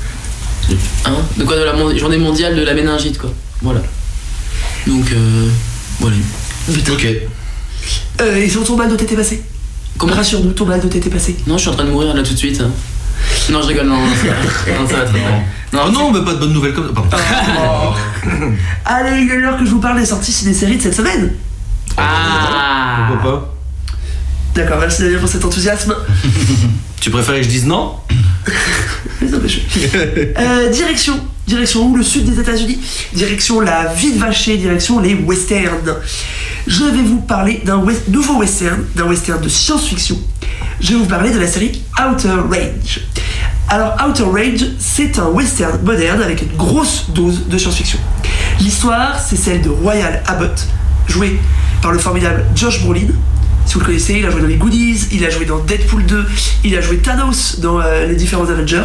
[SPEAKER 3] De la journée mondiale de la méningite, quoi. Voilà. Donc, voilà.
[SPEAKER 1] Putain.
[SPEAKER 2] Ok.
[SPEAKER 1] Et sur ton baldo t'étais passé?
[SPEAKER 3] Comment?
[SPEAKER 1] Rassure-nous, ton baldo t'étais passé?
[SPEAKER 3] Non, je suis en train de mourir là tout de suite. Non, je rigole, non, ça va très bien.
[SPEAKER 2] Non, mais pas de bonnes nouvelles comme ça. Pardon.
[SPEAKER 1] Allez, il est l'heure que je vous parle des sorties ciné-séries de cette semaine.
[SPEAKER 3] Ah.
[SPEAKER 2] Pourquoi pas?
[SPEAKER 1] D'accord, merci Damien pour cet enthousiasme.
[SPEAKER 2] Tu préférais que je dise non?
[SPEAKER 1] Non, mais direction où? Le sud des États-Unis, direction la ville vachée, direction les westerns. Je vais vous parler d'un nouveau western, d'un western de science-fiction. Je vais vous parler de la série Outer Range. Alors Outer Range, c'est un western moderne avec une grosse dose de science-fiction. L'histoire, c'est celle de Royal Abbott, joué par le formidable Josh Brolin. Si vous le connaissez, il a joué dans les Goonies, il a joué dans Deadpool 2, il a joué Thanos dans les différents Avengers.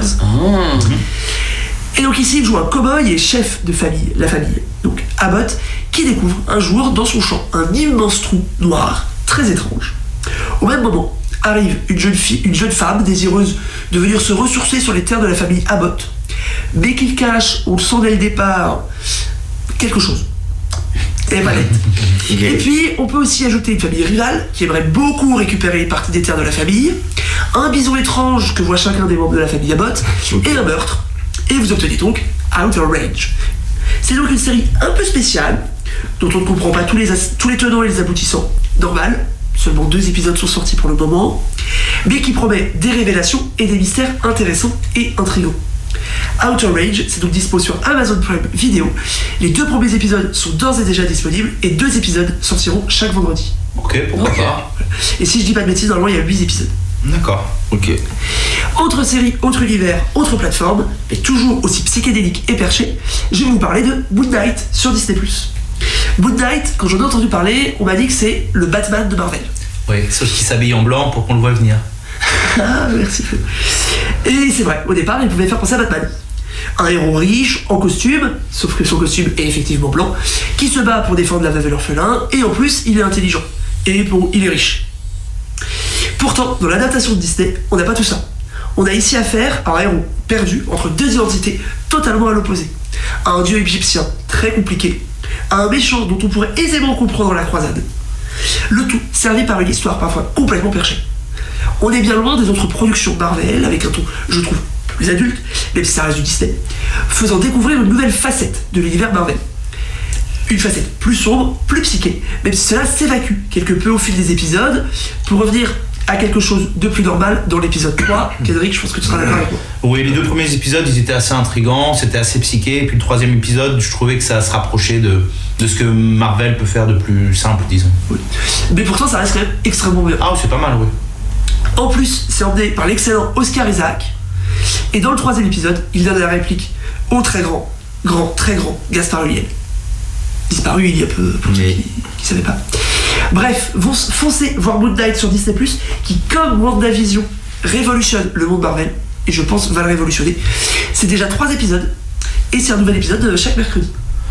[SPEAKER 1] Et donc ici, il joue un cow-boy et chef de famille, la famille. Donc Abbott, qui découvre un jour dans son champ un immense trou noir, très étrange. Au même moment, arrive une jeune femme désireuse de venir se ressourcer sur les terres de la famille Abbott, mais qu'il cache, on le sent dès le départ, quelque chose. Et pas net.
[SPEAKER 2] Okay.
[SPEAKER 1] Et puis, on peut aussi ajouter une famille rivale qui aimerait beaucoup récupérer une partie des terres de la famille, un bison étrange que voit chacun des membres de la famille Abbott, et un meurtre. Et vous obtenez donc Outer Range. C'est donc une série un peu spéciale, dont on ne comprend pas tous les tenants et les aboutissants. Normal, seulement 2 épisodes sont sortis pour le moment, mais qui promet des révélations et des mystères intéressants et intrigants. Outer Range, c'est donc dispo sur Amazon Prime Video. Les 2 premiers épisodes sont d'ores et déjà disponibles et 2 épisodes sortiront chaque vendredi.
[SPEAKER 4] Ok, pourquoi pas.
[SPEAKER 1] Et si je dis pas de bêtises, normalement il y a 8 épisodes.
[SPEAKER 4] D'accord.
[SPEAKER 2] Ok.
[SPEAKER 1] Autre série, autre univers, autre plateforme, mais toujours aussi psychédélique et perché, je vais vous parler de Moon Knight sur Disney+. Moon Knight, quand j'en ai entendu parler, on m'a dit que c'est le Batman de Marvel.
[SPEAKER 4] Oui, sauf qu'il s'habille en blanc pour qu'on le voit venir.
[SPEAKER 1] Ah, merci. Et c'est vrai, au départ, il pouvait faire penser à Batman. Un héros riche, en costume, sauf que son costume est effectivement blanc, qui se bat pour défendre la veuve et l'orphelin, et en plus, il est intelligent. Et bon, il est riche. Pourtant, dans l'adaptation de Disney, on n'a pas tout ça. On a ici affaire à un héros perdu entre 2 identités totalement à l'opposé. À un dieu égyptien très compliqué, à un méchant dont on pourrait aisément comprendre la croisade. Le tout servi par une histoire parfois complètement perchée. On est bien loin des autres productions Marvel, avec un ton, je trouve, plus adulte, même si ça reste du Disney, faisant découvrir une nouvelle facette de l'univers Marvel. Une facette plus sombre, plus psyché, même si cela s'évacue quelque peu au fil des épisodes, pour revenir à quelque chose de plus normal dans l'épisode 3. Cédric, je pense que tu seras d'accord avec moi.
[SPEAKER 4] Oui, les 2 premiers épisodes, ils étaient assez intrigants, c'était assez psyché, et puis le 3e épisode, je trouvais que ça se rapprochait de ce que Marvel peut faire de plus simple, disons.
[SPEAKER 1] Oui. Mais pourtant, ça reste quand même extrêmement bien.
[SPEAKER 4] Ah, c'est pas mal, oui.
[SPEAKER 1] En plus, c'est emmené par l'excellent Oscar Isaac, et dans le 3e épisode, il donne la réplique au très grand Gaspard Ulliel. Disparu il y a peu, pour ceux qui ne savaient pas. Bref, foncez voir Moon Knight sur Disney+, qui, comme WandaVision, révolutionne le monde Marvel, et je pense va le révolutionner. C'est déjà 3 épisodes, et c'est un nouvel épisode chaque mercredi.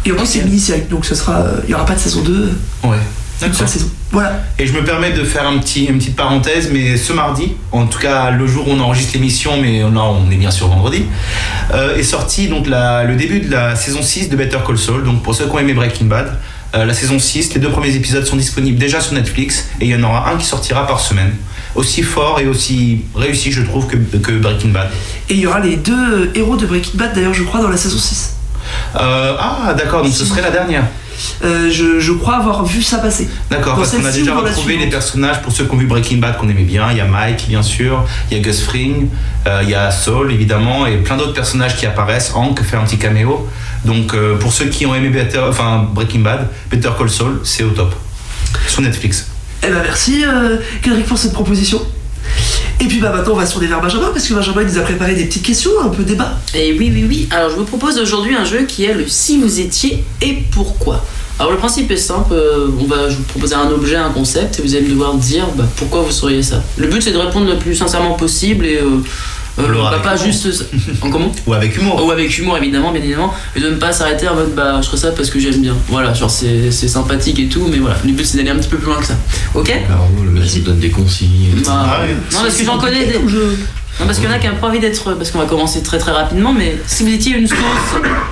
[SPEAKER 1] Et en plus, c'est une mini-série, donc il n'y aura pas de saison 2.
[SPEAKER 4] Ouais.
[SPEAKER 1] Une seule saison. Voilà.
[SPEAKER 4] Et je me permets de faire une petite parenthèse, mais ce mardi, en tout cas le jour où on enregistre l'émission, mais là on est bien sûr vendredi, est sorti donc le début de la saison 6 de Better Call Saul. Donc pour ceux qui ont aimé Breaking Bad, la saison 6, les 2 premiers épisodes sont disponibles déjà sur Netflix et il y en aura un qui sortira par semaine. Aussi fort et aussi réussi, je trouve, que Breaking Bad.
[SPEAKER 1] Et il y aura les 2 héros de Breaking Bad, d'ailleurs, je crois, dans la saison 6.
[SPEAKER 4] D'accord, donc ce serait la dernière.
[SPEAKER 1] Je crois avoir vu ça passer.
[SPEAKER 4] D'accord, parce qu'on a déjà retrouvé les personnages, pour ceux qui ont vu Breaking Bad qu'on aimait bien. Il y a Mike, bien sûr, il y a Gus Fring, il y a Saul, évidemment, et plein d'autres personnages qui apparaissent. Hank fait un petit caméo. Donc pour ceux qui ont aimé Breaking Bad, Better Call Saul, c'est au top. Sur Netflix.
[SPEAKER 1] Eh ben merci Kendrick pour cette proposition. Et puis maintenant on va se tourner vers Benjamin, parce que Benjamin il nous a préparé des petites questions, un peu débat.
[SPEAKER 3] Et oui. Alors je vous propose aujourd'hui un jeu qui est le si vous étiez et pourquoi. Alors le principe est simple, je vais vous proposer un objet, un concept, et vous allez devoir dire pourquoi vous seriez ça. Le but c'est de répondre le plus sincèrement possible et pas juste ça. Comment ?
[SPEAKER 4] Ou avec humour.
[SPEAKER 3] Ou avec humour évidemment, bien évidemment, et de ne pas s'arrêter en mode je ferais ça parce que j'aime bien. Voilà, genre c'est sympathique et tout, mais voilà, le but c'est d'aller un petit peu plus loin que ça. Ok ?
[SPEAKER 2] Alors le mec il donne des consignes.
[SPEAKER 3] Non, parce que j'en connais des. Non, parce qu'il y en a qui n'ont pas envie d'être. Parce qu'on va commencer très très rapidement, mais si vous étiez une sauce, pourquoi ?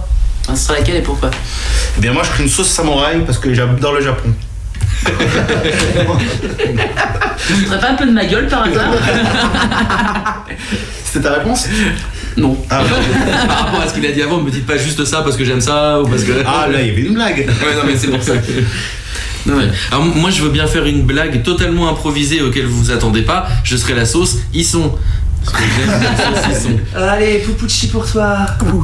[SPEAKER 3] Ce serait laquelle et pourquoi ?
[SPEAKER 4] Eh bien moi je serais une sauce samouraï parce que j'adore le Japon.
[SPEAKER 3] Tu ferais pas un peu de ma gueule par hasard ?
[SPEAKER 4] C'était ta réponse ?
[SPEAKER 3] Non.
[SPEAKER 2] Par rapport à ce qu'il a dit avant, me dites pas juste ça parce que j'aime ça ou parce que.
[SPEAKER 4] Ah là il y avait une blague.
[SPEAKER 2] Ouais non mais c'est pour ça. Non, ouais. Alors moi je veux bien faire une blague totalement improvisée auquel vous vous attendez pas. Je serai la sauce Isson.
[SPEAKER 1] Allez, Poupouchi pour toi.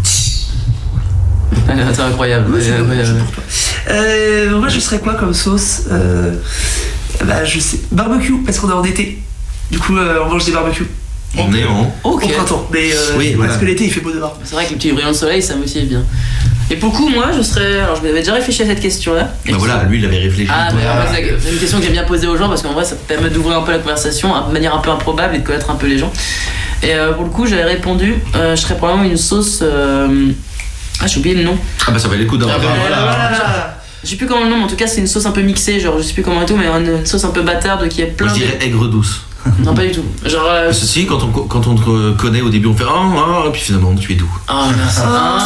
[SPEAKER 3] C'est incroyable.
[SPEAKER 1] Ouais, c'est pour toi. Moi je serais quoi comme sauce je sais. Barbecue, parce qu'on est en été. Du coup on mange des barbecues.
[SPEAKER 2] On est en.
[SPEAKER 1] Au printemps. Mais
[SPEAKER 2] oui,
[SPEAKER 1] parce que l'été il fait beau dehors.
[SPEAKER 3] C'est vrai que le petit rayon de soleil ça motive bien. Et pour le coup, moi je serais. Alors je m'avais déjà réfléchi à cette question-là.
[SPEAKER 2] Voilà, lui il avait réfléchi.
[SPEAKER 3] C'est une question que j'aime bien poser aux gens parce qu'en vrai ça permet d'ouvrir un peu la conversation de manière un peu improbable et de connaître un peu les gens. Et pour le coup, j'avais répondu, je serais probablement une sauce. J'ai oublié le nom.
[SPEAKER 2] Ça valait le coup d'avoir.
[SPEAKER 3] Je sais plus comment le nom, mais en tout cas c'est une sauce un peu mixée, genre je sais plus comment et tout, mais une sauce un peu bâtarde qui est plein.
[SPEAKER 2] Moi, je dirais aigre douce.
[SPEAKER 3] Non, pas du tout. Genre.
[SPEAKER 2] Si, quand on te connaît au début, on fait et puis finalement tu es doux.
[SPEAKER 3] Ah, merci.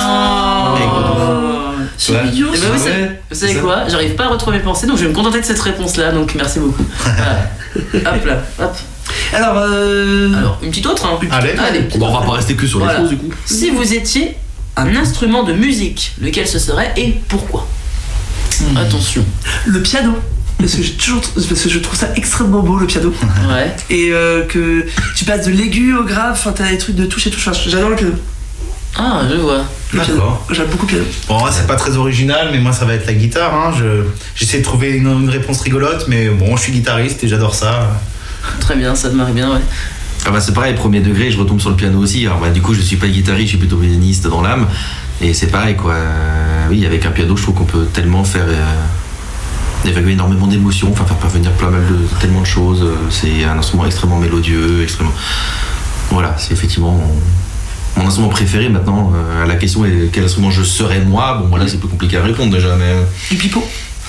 [SPEAKER 1] C'est mignon.
[SPEAKER 3] Vous savez quoi ? J'arrive pas à retrouver mes pensées, donc je vais me contenter de cette réponse-là, donc merci beaucoup. Voilà. Hop là, hop.
[SPEAKER 1] Alors,
[SPEAKER 3] une petite autre, hein.
[SPEAKER 4] Allez.
[SPEAKER 2] On va pas rester que sur les choses du coup.
[SPEAKER 3] Si vous étiez un instrument de musique, lequel ce serait et pourquoi ? Attention.
[SPEAKER 1] Le piano. Parce que je trouve ça extrêmement beau, le piano.
[SPEAKER 3] Ouais.
[SPEAKER 1] Et que tu passes de l'aigu au grave, enfin t'as des trucs de touche et tout. J'adore le piano.
[SPEAKER 3] Ah, je vois.
[SPEAKER 4] D'accord.
[SPEAKER 1] J'aime beaucoup le piano.
[SPEAKER 4] Bon, c'est pas très original, mais moi ça va être la guitare. Hein. J'essaie de trouver une réponse rigolote, mais bon, je suis guitariste et j'adore ça.
[SPEAKER 3] Très bien, ça te marie bien, ouais.
[SPEAKER 2] C'est pareil, premier degré, je retombe sur le piano aussi. Alors du coup, je suis pas guitariste, je suis plutôt pianiste dans l'âme. Et c'est pareil, quoi. Oui, avec un piano, je trouve qu'on peut tellement faire évacuer énormément d'émotions, faire parvenir tellement de choses. C'est un instrument extrêmement mélodieux, extrêmement. Voilà, c'est effectivement mon instrument préféré. Maintenant, à la question est quel instrument je serais moi. Bon, voilà, c'est plus compliqué à répondre déjà, mais.
[SPEAKER 1] Du pipeau.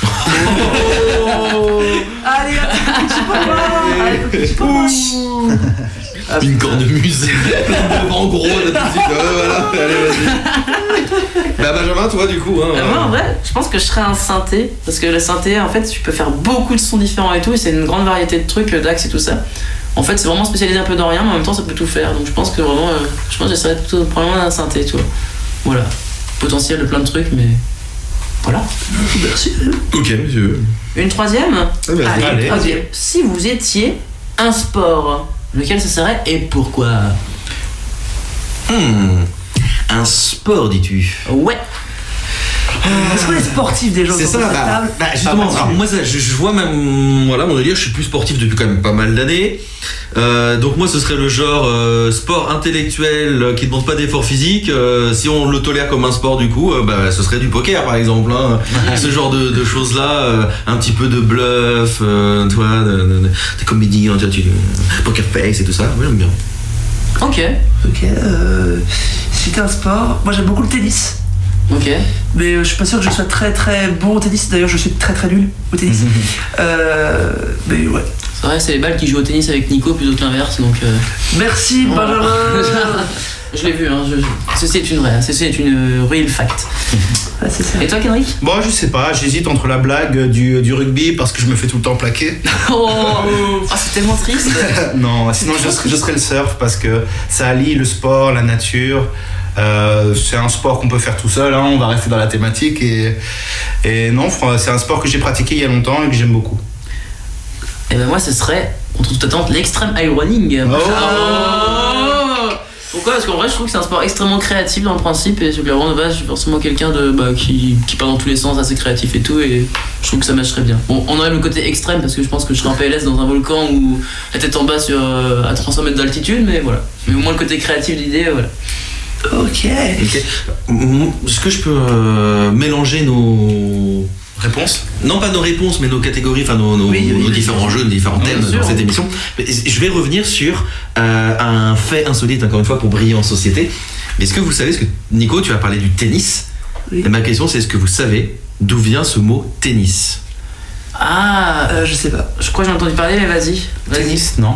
[SPEAKER 1] Allez, un petit pour moi.
[SPEAKER 2] Une cornemuse en gros la musique. Voilà, allez, vas-y. Benjamin, toi du coup
[SPEAKER 3] moi en vrai je pense que je serais un synthé, parce que le synthé en fait tu peux faire beaucoup de sons différents et tout, et c'est une grande variété de trucs, d'axes et tout ça. En fait c'est vraiment spécialisé un peu dans rien, mais en même temps ça peut tout faire, donc je pense que vraiment je serais probablement un synthé, tu vois. Voilà, potentiel de plein de trucs, mais voilà.
[SPEAKER 1] Merci.
[SPEAKER 2] Ok monsieur.
[SPEAKER 3] Une troisième.
[SPEAKER 4] Allez.
[SPEAKER 3] Troisième. Si vous étiez un sport, lequel ce serait et pourquoi ?
[SPEAKER 2] Un sport, dis-tu ?
[SPEAKER 3] Ouais.
[SPEAKER 1] Est-ce qu'on est sportif déjà ?
[SPEAKER 2] C'est ça, justement. Alors, moi, je vois même. Voilà, mon délire, je suis plus sportif depuis quand même pas mal d'années. Donc, moi, ce serait le genre sport intellectuel qui ne demande pas d'effort physique. Si on le tolère comme un sport, du coup, ce serait du poker, par exemple. Hein. Ce genre de choses-là, un petit peu de bluff, tu vois, des comédies, poker face et tout ça. Moi, j'aime bien.
[SPEAKER 3] Ok.
[SPEAKER 1] Si c'était un sport, moi j'aime beaucoup le tennis.
[SPEAKER 3] Ok.
[SPEAKER 1] Mais je suis pas sûr que je sois très très bon au tennis. D'ailleurs, je suis très très nul au tennis. Mais ouais.
[SPEAKER 3] C'est vrai, c'est les balles qui jouent au tennis avec Nico plutôt que l'inverse, donc.
[SPEAKER 1] Merci Benjamin.
[SPEAKER 3] Je l'ai vu, hein. Ceci est une vraie, ceci est une real fact.
[SPEAKER 1] Ouais, c'est ça.
[SPEAKER 3] Et toi, Kendrick?
[SPEAKER 4] Bon, je sais pas, j'hésite entre la blague du rugby parce que je me fais tout le temps plaquer.
[SPEAKER 3] C'est tellement triste.
[SPEAKER 4] Non, sinon je serais le surf parce que ça allie le sport, la nature. C'est un sport qu'on peut faire tout seul, hein, on va rester dans la thématique et non, c'est un sport que j'ai pratiqué il y a longtemps et que j'aime beaucoup.
[SPEAKER 3] Et ben moi ce serait, contre toute attente, l'extreme high running. Pourquoi? Parce qu'en vrai je trouve que c'est un sport extrêmement créatif dans le principe et sur le de base je suis forcément quelqu'un de qui part dans tous les sens, assez créatif et tout, et je trouve que ça matcherait bien. Bon, on aurait le côté extrême parce que je pense que je serais en PLS dans un volcan ou la tête en bas à 300 mètres d'altitude, mais voilà. Mais au moins le côté créatif de l'idée, voilà.
[SPEAKER 1] Ok.
[SPEAKER 2] Est-ce que je peux mélanger nos
[SPEAKER 4] réponses?
[SPEAKER 2] Non, pas nos réponses, mais nos catégories, enfin nos différents jeux, nos différents thèmes dans cette émission. Je vais revenir sur un fait insolite, encore une fois, pour briller en société. Mais est-ce que vous savez, Nico, tu as parlé du tennis.
[SPEAKER 1] Oui.
[SPEAKER 2] Et ma question, c'est est-ce que vous savez d'où vient ce mot tennis?
[SPEAKER 1] Je sais pas.
[SPEAKER 3] Je crois que j'ai entendu parler, mais vas-y.
[SPEAKER 4] Tennis, non.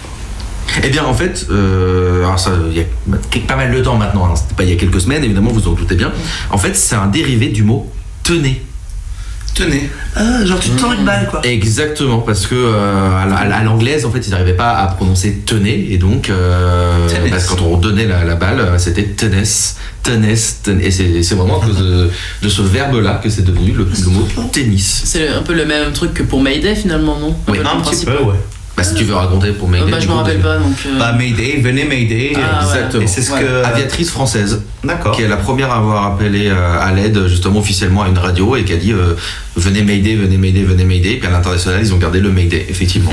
[SPEAKER 2] Eh bien, en fait, alors ça, il y a pas mal de temps maintenant, hein, c'était pas il y a quelques semaines, évidemment, vous en doutez bien. En fait, c'est un dérivé du mot tenez.
[SPEAKER 4] Tenez.
[SPEAKER 1] Genre tu tends une balle, quoi.
[SPEAKER 2] Exactement, parce que à l'anglaise, en fait, ils n'arrivaient pas à prononcer tenez, et donc parce que quand on donnait la balle, c'était tennis, et c'est vraiment à cause de ce verbe-là que c'est devenu le mot tennis.
[SPEAKER 3] C'est un peu le même truc que pour Mayday finalement, non?
[SPEAKER 2] Oui,
[SPEAKER 4] un petit peu, ouais.
[SPEAKER 2] Bah, si tu veux raconter pour Mayday.
[SPEAKER 3] Je me rappelle pas, donc.
[SPEAKER 4] Mayday, venez Mayday.
[SPEAKER 2] Exactement.
[SPEAKER 4] Et c'est ce que.
[SPEAKER 2] Aviatrice française.
[SPEAKER 4] D'accord.
[SPEAKER 2] Qui est la première à avoir appelé à l'aide, justement, officiellement à une radio, et qui a dit venez Mayday, venez Mayday, venez Mayday. Et puis à l'international, ils ont gardé le Mayday, effectivement.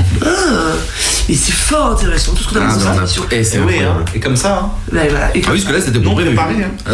[SPEAKER 1] Et c'est fort intéressant, tout ce qu'on a besoin de ça.
[SPEAKER 2] Et c'est
[SPEAKER 4] hein. Et comme ça, hein.
[SPEAKER 1] Voilà.
[SPEAKER 2] Oui, parce que là, c'était pas prévu.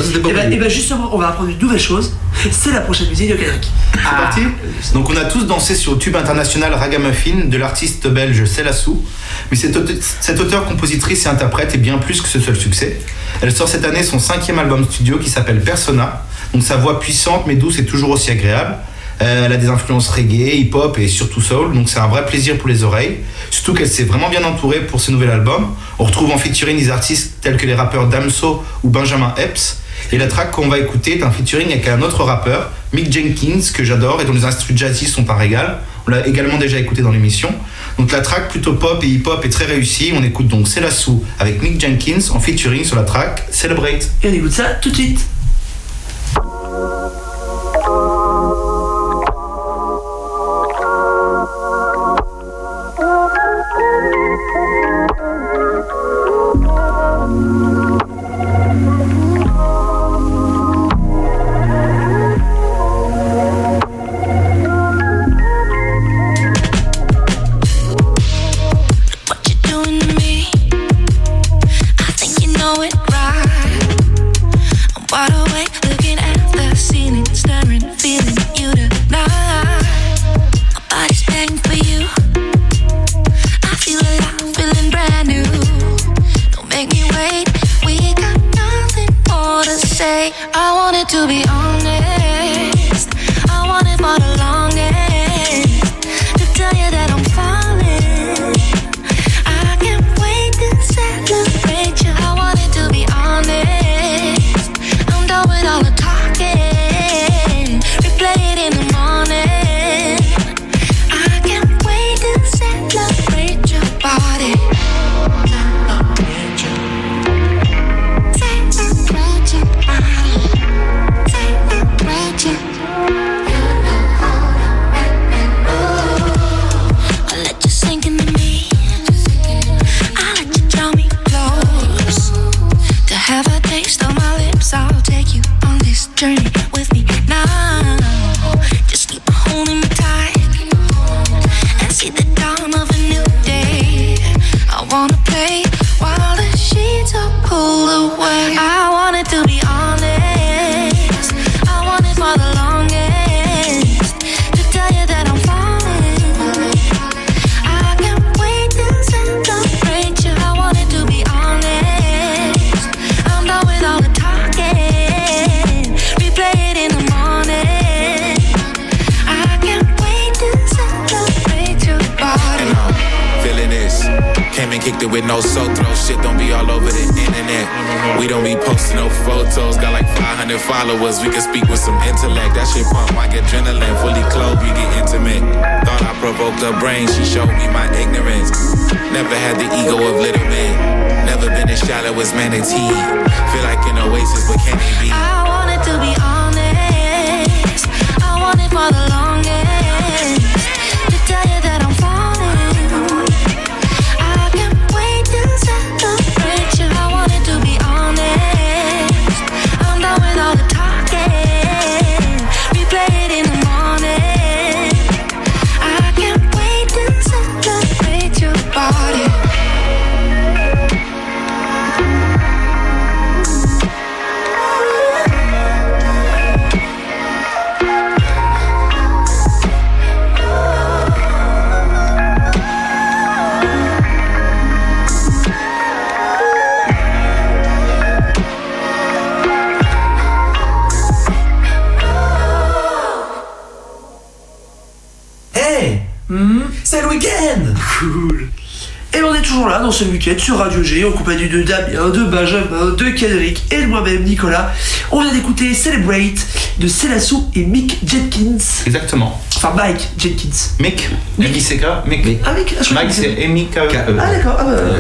[SPEAKER 1] Et bah justement, on va apprendre une nouvelle chose. C'est la prochaine musique de Kendrick.
[SPEAKER 4] C'est parti. Donc on a tous dansé sur le tube international Ragamuffin de l'artiste belge Célassou. Mais cette auteure-compositrice et interprète est bien plus que ce seul succès. Elle sort cette année son 5e album studio qui s'appelle Persona. Donc sa voix puissante mais douce est toujours aussi agréable. Elle a des influences reggae, hip-hop et surtout soul, donc c'est un vrai plaisir pour les oreilles. Surtout qu'elle s'est vraiment bien entourée pour ce nouvel album. On retrouve en featuring des artistes tels que les rappeurs Damso ou Benjamin Epps. Et la track qu'on va écouter est un featuring avec un autre rappeur, Mick Jenkins, que j'adore et dont les instruments jazzy sont un régal. On l'a également déjà écouté dans l'émission. Donc la track plutôt pop et hip-hop est très réussie. On écoute donc Célassou avec Mick Jenkins en featuring sur la track Celebrate.
[SPEAKER 1] Et on écoute ça tout de suite.
[SPEAKER 9] Replay with no sotro. Shit don't be all over the internet. We don't be posting no photos. Got like 500 followers. We can speak with some intellect. That shit pump like adrenaline. Fully clothed, we get intimate. Thought I provoked her brain. She showed me my ignorance. Never had the ego of little men. Never been as shallow as manatee. Feel like an oasis, but can it be?
[SPEAKER 10] I wanted to be honest. I want it for the longest. To tell you that I'm falling. I can't wait to celebrate you. I wanted to be honest. I'm done with all the talking. Replay it in the morning. I can't wait to celebrate your body.
[SPEAKER 2] C'est le week-end.
[SPEAKER 1] Cool. Et on est toujours là dans ce week-end sur Radio G en compagnie de Damien, de Benjamin, de Kendrick et de moi-même Nicolas. On vient d'écouter Celebrate de Selassou et Mick Jenkins.
[SPEAKER 4] Exactement.
[SPEAKER 1] Enfin Mike Jenkins.
[SPEAKER 4] Mick. M-I-C-K. Mick.
[SPEAKER 1] Ah Mick.
[SPEAKER 4] Mike c'est M-I-K-E.
[SPEAKER 1] Ah d'accord.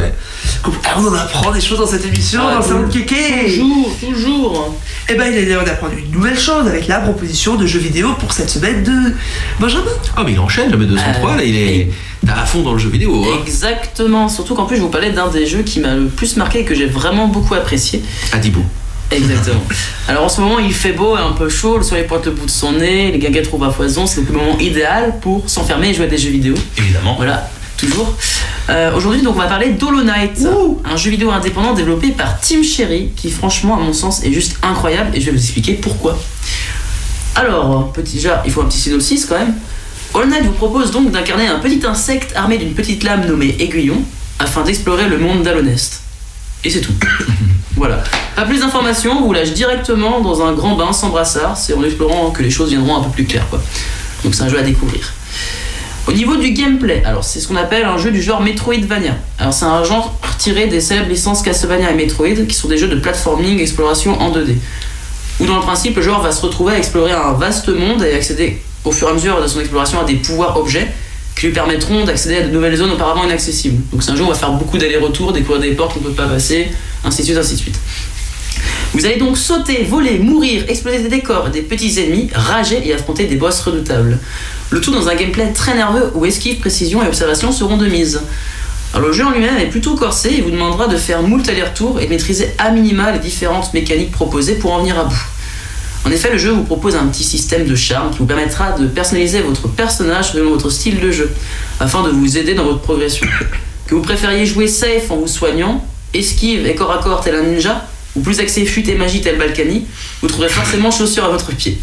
[SPEAKER 1] On en apprend des choses dans cette émission, dans le salon de Kéké.
[SPEAKER 3] Toujours.
[SPEAKER 1] Et ben il est l'heure d'apprendre une nouvelle chose avec la proposition de jeux vidéo pour cette semaine de Benjamin.
[SPEAKER 2] Oh mais il enchaîne, le 203 là, il est à fond dans le jeu vidéo. Hein.
[SPEAKER 3] Exactement, surtout qu'en plus je vous parlais d'un des jeux qui m'a le plus marqué et que j'ai vraiment beaucoup apprécié.
[SPEAKER 2] Adibou.
[SPEAKER 3] Exactement. Alors en ce moment il fait beau et un peu chaud, le soleil pointe le bout de son nez, les guinguettes trouvent à foison, c'est le moment idéal pour s'enfermer et jouer à des jeux vidéo.
[SPEAKER 4] Évidemment.
[SPEAKER 3] Voilà, toujours. Aujourd'hui donc on va parler d'Hollow Knight, un jeu vidéo indépendant développé par Team Cherry qui franchement à mon sens est juste incroyable et je vais vous expliquer pourquoi. Alors, il faut un petit synopsis quand même. Hollow Knight vous propose donc d'incarner un petit insecte armé d'une petite lame nommée Aiguillon afin d'explorer le monde d'Alonest. Et c'est tout. Voilà. Pas plus d'informations, on vous lâche directement dans un grand bain sans brassard, c'est en explorant que les choses viendront un peu plus claires quoi. Donc c'est un jeu à découvrir. Au niveau du gameplay, alors c'est ce qu'on appelle un jeu du genre Metroidvania. Alors c'est un genre tiré des célèbres licences Castlevania et Metroid, qui sont des jeux de platforming, exploration en 2D. Où dans le principe, le joueur va se retrouver à explorer un vaste monde et accéder au fur et à mesure de son exploration à des pouvoirs objets qui lui permettront d'accéder à de nouvelles zones auparavant inaccessibles. Donc c'est un jeu où on va faire beaucoup d'allers-retours, découvrir des portes qu'on ne peut pas passer, ainsi de suite, ainsi de suite. Vous allez donc sauter, voler, mourir, exploser des décors, des petits ennemis, rager et affronter des boss redoutables. Le tout dans un gameplay très nerveux où esquive, précision et observation seront de mise. Alors le jeu en lui-même est plutôt corsé et vous demandera de faire moult allers-retours et de maîtriser à minima les différentes mécaniques proposées pour en venir à bout. En effet, le jeu vous propose un petit système de charme qui vous permettra de personnaliser votre personnage selon votre style de jeu, afin de vous aider dans votre progression. Que vous préfériez jouer safe en vous soignant, esquive et corps à corps tel un ninja, ou plus axé fuite et magie tel Balkany, vous trouverez forcément chaussures à votre pied.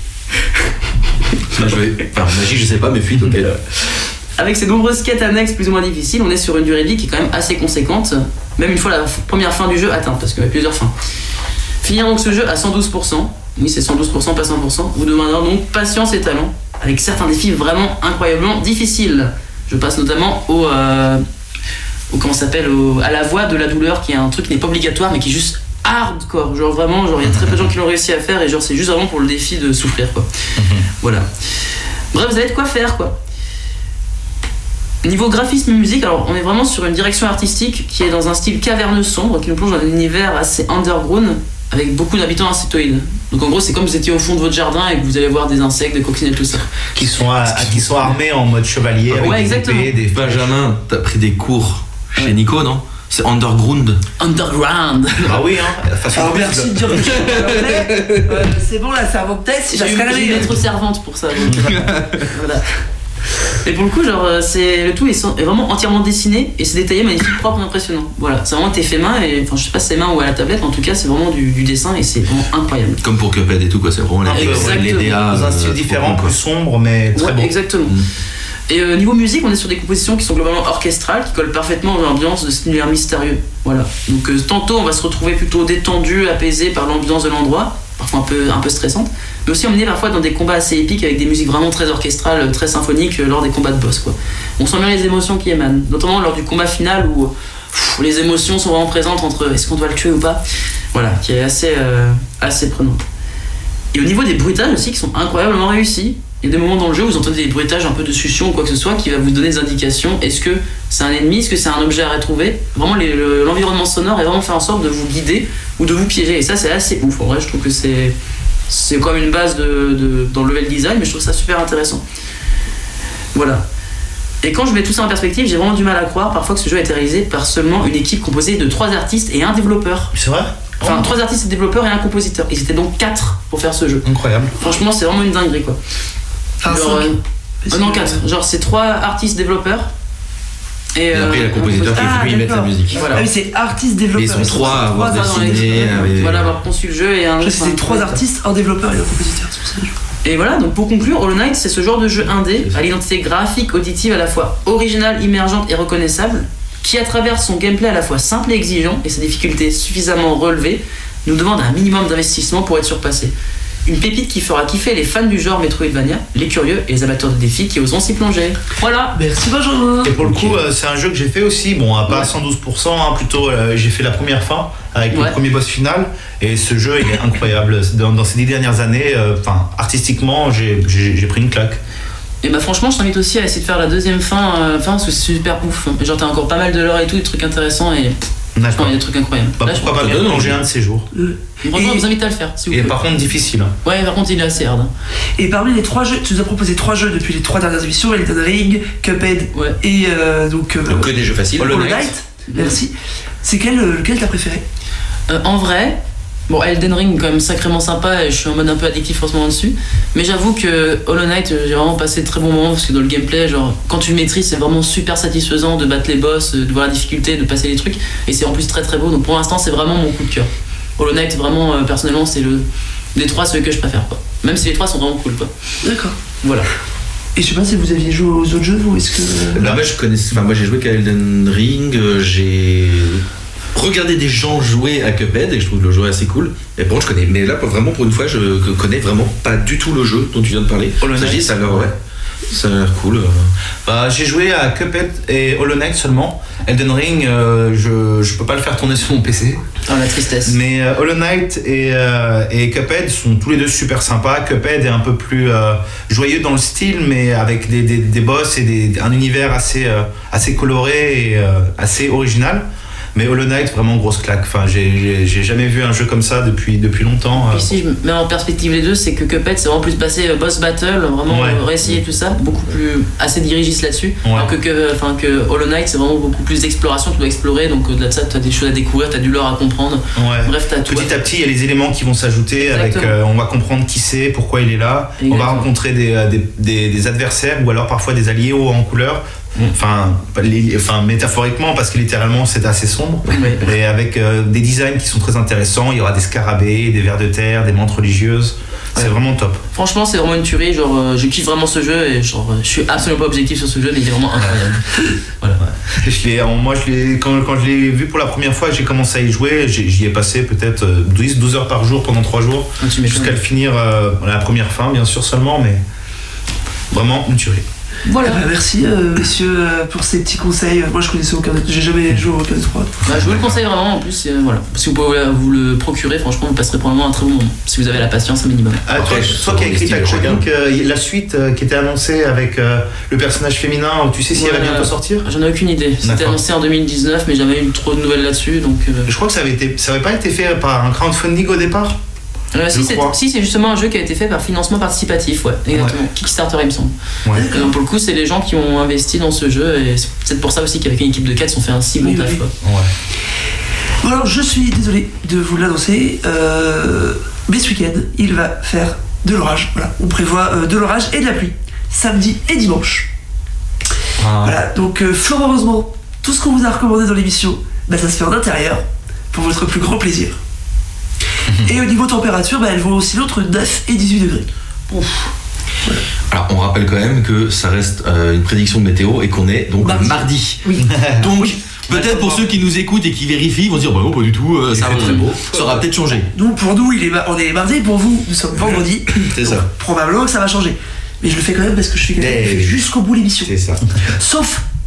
[SPEAKER 2] Magie je sais pas, mais fuite ok.
[SPEAKER 3] Avec ces nombreuses quêtes annexes plus ou moins difficiles, on est sur une durée de vie qui est quand même assez conséquente, même une fois la première fin du jeu atteinte, parce qu'il y a plusieurs fins. Finir donc ce jeu à 112%, oui c'est 112% pas 100%, vous demandera donc patience et talent, avec certains défis vraiment incroyablement difficiles. Je passe notamment à la voie de la douleur, qui est un truc qui n'est pas obligatoire mais qui est juste hardcore, genre vraiment, il y a très peu de gens qui l'ont réussi à faire et genre c'est juste vraiment pour le défi de souffrir quoi. Voilà. Bref, vous avez de quoi faire quoi. Niveau graphisme et musique, alors on est vraiment sur une direction artistique qui est dans un style caverneux sombre qui nous plonge dans un univers assez underground avec beaucoup d'habitants insectoïdes. Donc en gros c'est comme si vous étiez au fond de votre jardin et que vous allez voir des insectes, des coccinelles, tout ça.
[SPEAKER 4] Qui sont armés en mode chevalier avec
[SPEAKER 3] ouais,
[SPEAKER 4] des
[SPEAKER 3] exactement.
[SPEAKER 4] épées, des
[SPEAKER 2] Benjamin, t'as pris des cours chez Nico, non? C'est Underground.
[SPEAKER 3] Underground.
[SPEAKER 4] Ah oui, hein.
[SPEAKER 1] Alors merci de dire que je suis anglais. C'est bon, la servante test,
[SPEAKER 3] J'ai une autre servante pour ça. Donc, voilà. Et pour le coup, genre, le tout est vraiment entièrement dessiné et c'est détaillé, magnifique, propre et impressionnant. Voilà, c'est vraiment fait main et enfin, je sais pas si c'est main ou à la tablette, mais en tout cas, c'est vraiment du dessin et c'est vraiment incroyable.
[SPEAKER 2] Comme pour Cuphead et tout, quoi, c'est vraiment les DA.
[SPEAKER 4] Dans un style différent, plus sombre, mais très beau.
[SPEAKER 3] Exactement. Et niveau musique, on est sur des compositions qui sont globalement orchestrales, qui collent parfaitement à l'ambiance de cet univers mystérieux. Voilà. Donc tantôt on va se retrouver plutôt détendu, apaisé par l'ambiance de l'endroit, parfois un peu stressante, mais aussi emmené parfois dans des combats assez épiques avec des musiques vraiment très orchestrales, très symphoniques lors des combats de boss quoi. On sent bien les émotions qui émanent, notamment lors du combat final où les émotions sont vraiment présentes entre est-ce qu'on doit le tuer ou pas. Voilà, qui est assez prenante. Et au niveau des bruitages aussi, qui sont incroyablement réussis. Il y a des moments dans le jeu où vous entendez des bruitages un peu de succion ou quoi que ce soit qui va vous donner des indications. Est-ce que c'est un ennemi? Est-ce que c'est un objet à retrouver? Vraiment, l'environnement sonore est vraiment fait en sorte de vous guider ou de vous piéger. Et ça, c'est assez ouf. En vrai, je trouve que c'est comme une base dans le level design, mais je trouve ça super intéressant. Voilà. Et quand je mets tout ça en perspective, j'ai vraiment du mal à croire parfois que ce jeu a été réalisé par seulement une équipe composée de 3 artistes et un développeur.
[SPEAKER 4] C'est vrai?
[SPEAKER 3] Enfin, 3 artistes et développeurs et un compositeur. Ils étaient donc 4 pour faire ce jeu.
[SPEAKER 4] Incroyable.
[SPEAKER 3] Franchement, c'est vraiment une dinguerie, quoi. Genre, non, 4. Genre, c'est 3 artistes développeurs.
[SPEAKER 2] Et après, il y a le compositeur qui faut lui mettre la musique.
[SPEAKER 3] Voilà.
[SPEAKER 1] Ah oui, c'est artistes développeurs.
[SPEAKER 2] Ils sont 3 à avoir dessiné.
[SPEAKER 3] Voilà, avoir conçu le jeu et un.
[SPEAKER 1] C'est 3 artistes, un développeur et un compositeur. C'est pour ça que
[SPEAKER 3] Et voilà, donc pour conclure, Hollow Knight, c'est ce genre de jeu indé à l'identité graphique, auditive à la fois originale, immergente et reconnaissable, qui à travers son gameplay à la fois simple et exigeant et ses difficultés suffisamment relevées, nous demande un minimum d'investissement pour être surpassé. Une pépite qui fera kiffer les fans du genre Metroidvania, les curieux et les amateurs de défis qui oseront s'y plonger. Voilà.
[SPEAKER 1] Merci Benjamin.
[SPEAKER 4] Et pour le coup, c'est un jeu que j'ai fait aussi, bon, pas à 112%, plutôt j'ai fait la première fin avec le premier boss final. Et ce jeu, il est incroyable. Dans ces 10 dernières années, artistiquement, j'ai pris une claque.
[SPEAKER 3] Et bah franchement, je t'invite aussi à essayer de faire la deuxième fin, parce que c'est super ouf. Genre t'as encore pas mal de lore et tout, des trucs intéressants et...
[SPEAKER 4] D'accord.
[SPEAKER 3] Il y a des trucs incroyables.
[SPEAKER 4] Bah, pourquoi pas bien plonger un de ces jours.
[SPEAKER 3] Franchement, je vous invite à le faire. Si vous
[SPEAKER 4] et
[SPEAKER 3] pouvez.
[SPEAKER 4] par contre, difficile.
[SPEAKER 3] Ouais, par contre, il est assez hard.
[SPEAKER 1] Et parmi les 3 jeux, tu nous as proposé 3 jeux depuis les 3 dernières émissions, Elden Ring, Cuphead et donc
[SPEAKER 2] que des jeux faciles.
[SPEAKER 1] Hollow Knight. Merci. C'est lequel t'as préféré?
[SPEAKER 3] En vrai, bon, Elden Ring quand même sacrément sympa et je suis en mode un peu addictif en ce moment dessus. Mais j'avoue que Hollow Knight, j'ai vraiment passé de très bons moments parce que dans le gameplay, genre quand tu le maîtrises, c'est vraiment super satisfaisant de battre les boss, de voir la difficulté, de passer les trucs. Et c'est en plus très très beau. Donc pour l'instant, c'est vraiment mon coup de cœur. Hollow Knight, vraiment, personnellement, c'est des 3 celui que je préfère, quoi. Même si les 3 sont vraiment cool, quoi.
[SPEAKER 1] D'accord.
[SPEAKER 3] Voilà.
[SPEAKER 1] Et je sais pas si vous aviez joué aux autres jeux, vous, est-ce que...
[SPEAKER 2] Moi j'ai joué qu'à Elden Ring, j'ai regardé des gens jouer à Cuphead et je trouve le jeu assez cool. Et bon, je connais, mais là vraiment pour une fois, je connais vraiment pas du tout le jeu dont tu viens de parler.
[SPEAKER 4] Hollow Knight,
[SPEAKER 2] ça a l'air cool.
[SPEAKER 4] Bah, j'ai joué à Cuphead et Hollow Knight seulement. Elden Ring, je peux pas le faire tourner sur mon PC.
[SPEAKER 3] Oh la tristesse.
[SPEAKER 4] Mais Hollow Knight et Cuphead sont tous les deux super sympas. Cuphead est un peu plus joyeux dans le style, mais avec des boss et un univers assez coloré et assez original. Mais Hollow Knight, vraiment grosse claque. Enfin, j'ai jamais vu un jeu comme ça depuis longtemps.
[SPEAKER 3] Puis si je mets en perspective les deux, c'est que Cuphead c'est vraiment plus passé boss battle, vraiment réessayer tout ça, beaucoup plus assez dirigiste là-dessus. Alors que Hollow Knight c'est vraiment beaucoup plus d'exploration, tu dois explorer, donc au-delà de ça tu as des choses à découvrir, tu as du lore à comprendre. Bref, t'as tout.
[SPEAKER 4] Petit à petit, il y a les éléments qui vont s'ajouter. Avec, on va comprendre qui c'est, pourquoi il est là. Exactement. On va rencontrer des adversaires ou alors parfois des alliés hauts en couleur. Enfin, métaphoriquement, parce que littéralement c'est assez sombre, et avec des designs qui sont très intéressants. Il y aura des scarabées, des vers de terre, des mantes religieuses. C'est vraiment top.
[SPEAKER 3] Franchement, c'est vraiment une tuerie. Genre, je kiffe vraiment ce jeu et genre, je suis absolument pas objectif sur ce jeu, mais il est vraiment incroyable. Voilà. Quand je l'ai vu pour la première fois, j'ai commencé à y jouer. J'y ai passé peut-être 12 heures par jour pendant 3 jours, jusqu'à le finir la première fin, bien sûr seulement, mais vraiment une tuerie. Voilà.
[SPEAKER 1] Merci messieurs pour ces petits conseils. Moi je connaissais aucun, j'ai jamais joué au Cuphead 3.
[SPEAKER 3] Je vous le conseille vraiment en plus, voilà. Si vous pouvez vous le procurer, franchement vous passerez probablement un très bon moment. Si vous avez la patience un minimum.
[SPEAKER 4] Toi qui as écrit ta chronique, la suite qui était annoncée avec le personnage féminin, tu sais s'il va bientôt sortir?
[SPEAKER 3] J'en ai aucune idée. C'était annoncé en 2019 mais j'avais eu trop de nouvelles là-dessus donc.
[SPEAKER 4] Je crois que ça avait pas été fait par un crowdfunding au départ.
[SPEAKER 3] Si, c'est justement un jeu qui a été fait par financement participatif, exactement. Kickstarter, il me semble. Et donc, pour le coup, c'est les gens qui ont investi dans ce jeu, et c'est peut-être pour ça aussi qu'avec une équipe de 4, ils ont fait un si bon taf.
[SPEAKER 1] Bon, alors, je suis désolé de vous l'annoncer, mais ce week-end, il va faire de l'orage. Voilà, on prévoit de l'orage et de la pluie, samedi et dimanche. Voilà, donc, fort heureusement, tout ce qu'on vous a recommandé dans l'émission, ça se fait en intérieur, pour votre plus grand plaisir. Et au niveau température, elles vont osciller entre 9 et 18 degrés. Ouf.
[SPEAKER 2] Voilà. Alors on rappelle quand même que ça reste une prédiction de météo et qu'on est donc mardi.
[SPEAKER 1] Oui.
[SPEAKER 2] Donc peut-être pour ceux qui nous écoutent et qui vérifient, ils vont se dire bah non pas du tout, ça va très beau. Ça aura peut-être changé.
[SPEAKER 1] Donc pour nous on est mardi, pour vous nous sommes vendredi.
[SPEAKER 2] C'est ça.
[SPEAKER 1] Probablement que ça va changer. Mais je le fais quand même parce que je fais jusqu'au bout l'émission.
[SPEAKER 2] C'est ça.
[SPEAKER 1] Sauf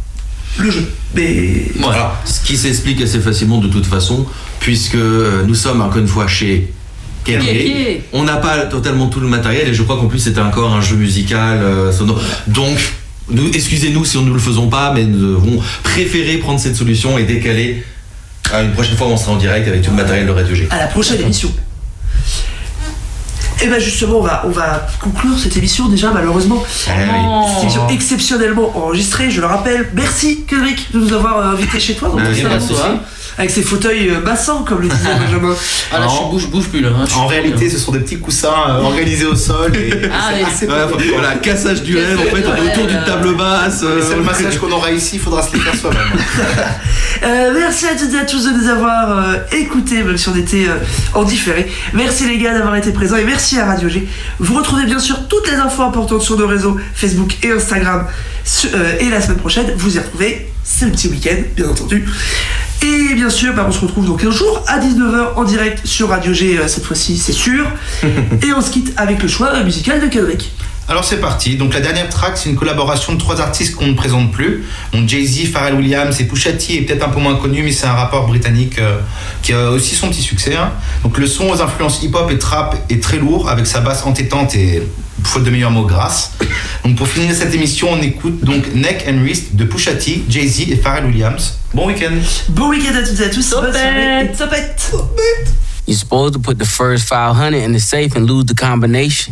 [SPEAKER 1] le jeu. Mais
[SPEAKER 2] voilà. Ce qui s'explique assez facilement de toute façon, puisque nous sommes encore une fois chez Kerry. On n'a pas totalement tout le matériel et je crois qu'en plus c'était encore un jeu musical sonore. Donc, excusez-nous si nous ne le faisons pas, mais nous avons préféré prendre cette solution et décaler. Une prochaine fois, on sera en direct avec tout le matériel de Radio G.
[SPEAKER 1] À la prochaine émission. Et bien justement, on va conclure cette émission déjà malheureusement.
[SPEAKER 2] Oui.
[SPEAKER 1] Cette émission exceptionnellement enregistrée, je le rappelle. Merci Kendrick de nous avoir invités chez toi. Avec ses fauteuils massants, comme le disait Benjamin.
[SPEAKER 3] Ah là, je bouge plus là.
[SPEAKER 4] En réalité, ce sont des petits coussins organisés au sol. Et
[SPEAKER 2] voilà, cassage du rêve. En fait, on est autour d'une table basse.
[SPEAKER 4] C'est le massage qu'on aura ici, il faudra se les faire soi-même.
[SPEAKER 1] Merci à toutes et à tous de nous avoir écoutés, même si on était en différé. Merci les gars d'avoir été présents et merci à Radio G. Vous retrouvez bien sûr toutes les infos importantes sur nos réseaux Facebook et Instagram. Et la semaine prochaine, vous y retrouvez. C'est le petit week-end, bien entendu. Et bien sûr, on se retrouve dans 15 jours à 19h en direct sur Radio G, cette fois-ci, c'est sûr. Et on se quitte avec le choix musical de Kendrick.
[SPEAKER 4] Alors c'est parti, donc la dernière track c'est une collaboration de 3 artistes qu'on ne présente plus. Donc Jay-Z, Pharrell Williams et Pusha T est peut-être un peu moins connu, mais c'est un rappeur britannique qui a aussi son petit succès. Donc le son aux influences hip-hop et trap est très lourd avec sa basse entêtante et, faute de meilleurs mots, grasse. Donc pour finir cette émission, on écoute donc Neck and Wrist de Pusha T, Jay-Z et Pharrell Williams. Bon week-end.
[SPEAKER 1] Bon week-end à toutes et à tous. Bonne soirée et topette.
[SPEAKER 11] You're supposed to put the first 500 in the safe and lose the combination.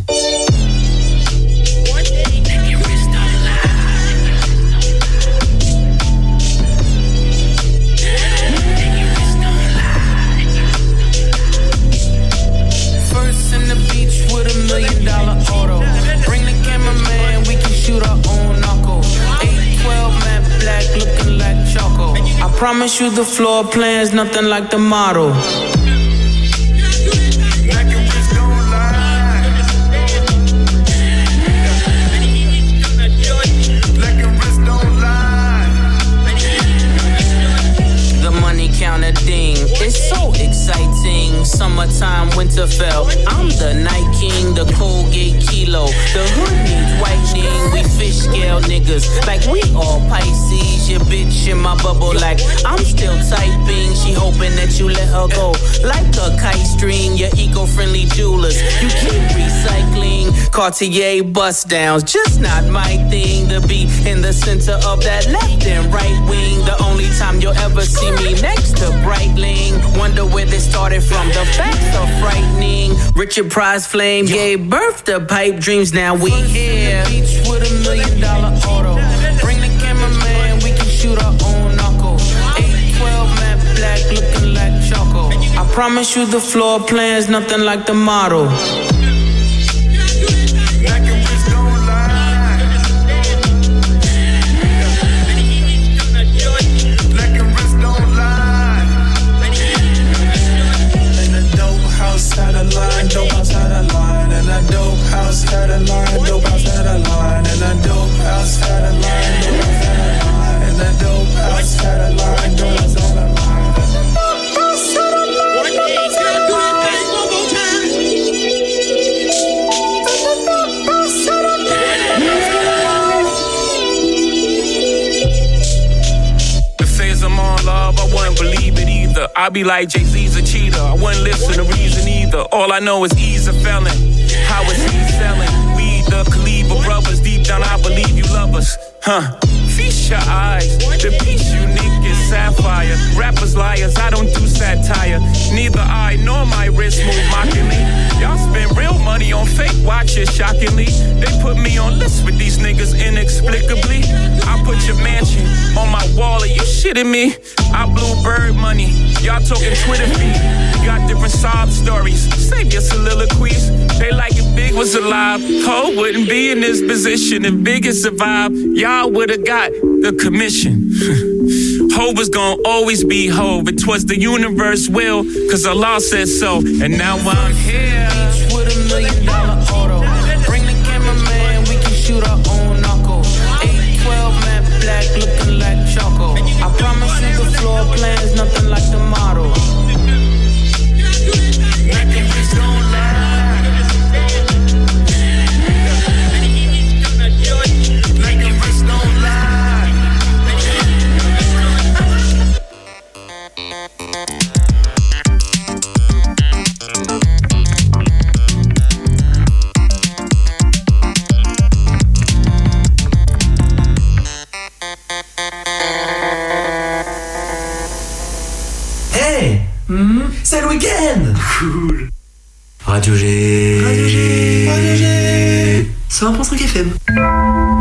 [SPEAKER 11] Promise you the floor plan's nothing like the model. The money counter ding, it's so exciting. Summertime, Winterfell. I'm the night king, the Colgate kilo. The hood needs whitening. We fish scale niggas like we all Pisces. Your bitch in my bubble like I'm still typing. She hoping that you let her go like a kite string. Your eco-friendly jewelers, you keep recycling. Cartier bust downs, just not my thing. To be in the center of that left and right wing. The only time you'll ever see me next to Breitling. Wonder where they started from. The facts are frightening. Richard Price Flame gave birth to pipe dreams. Now we here. Beach with $1 million auto. Bring the cameraman, we can shoot our own knuckle. 812 matte black, looking like choco. I promise you the floor plan's nothing like the model.
[SPEAKER 12] Had a line, dope house had a line, and a dope house had a line, dope house had a line, and a dope house had a line, dope house had a line, and a dope house had a line, dope house had a line.
[SPEAKER 13] They say I'm on love, I wouldn't believe it either. I be like Jay-Z's a cheater, I wouldn't listen to reason either. All I know is he's a felon. How is he selling? We the Khalifa brothers, deep down I believe you love us. Feast your eyes, the piece unique is sapphire. Rappers liars, I don't do satire. Neither I nor my wrist move mockingly. Y'all spend real money on fake watches, shockingly. They put me on lists with these niggas inexplicably. I put your mansion on my wall, are you shitting me? I blew bird money, y'all talking Twitter feed. We got different sob stories, save your soliloquies. They like if Big was alive, Ho wouldn't be in this position. If Big had survived, y'all would've got the commission. Ho was gonna always be Ho, but 'twas the universe will, cause Allah said so. And now I'm here.
[SPEAKER 11] Beach with $1 million auto. Bring the cameraman, we can shoot our own knuckle. 812 matte black, looking like choco. I promise you the floor plan's nothing like the model.
[SPEAKER 14] Radio G.
[SPEAKER 1] Radio G. 100.5 FM.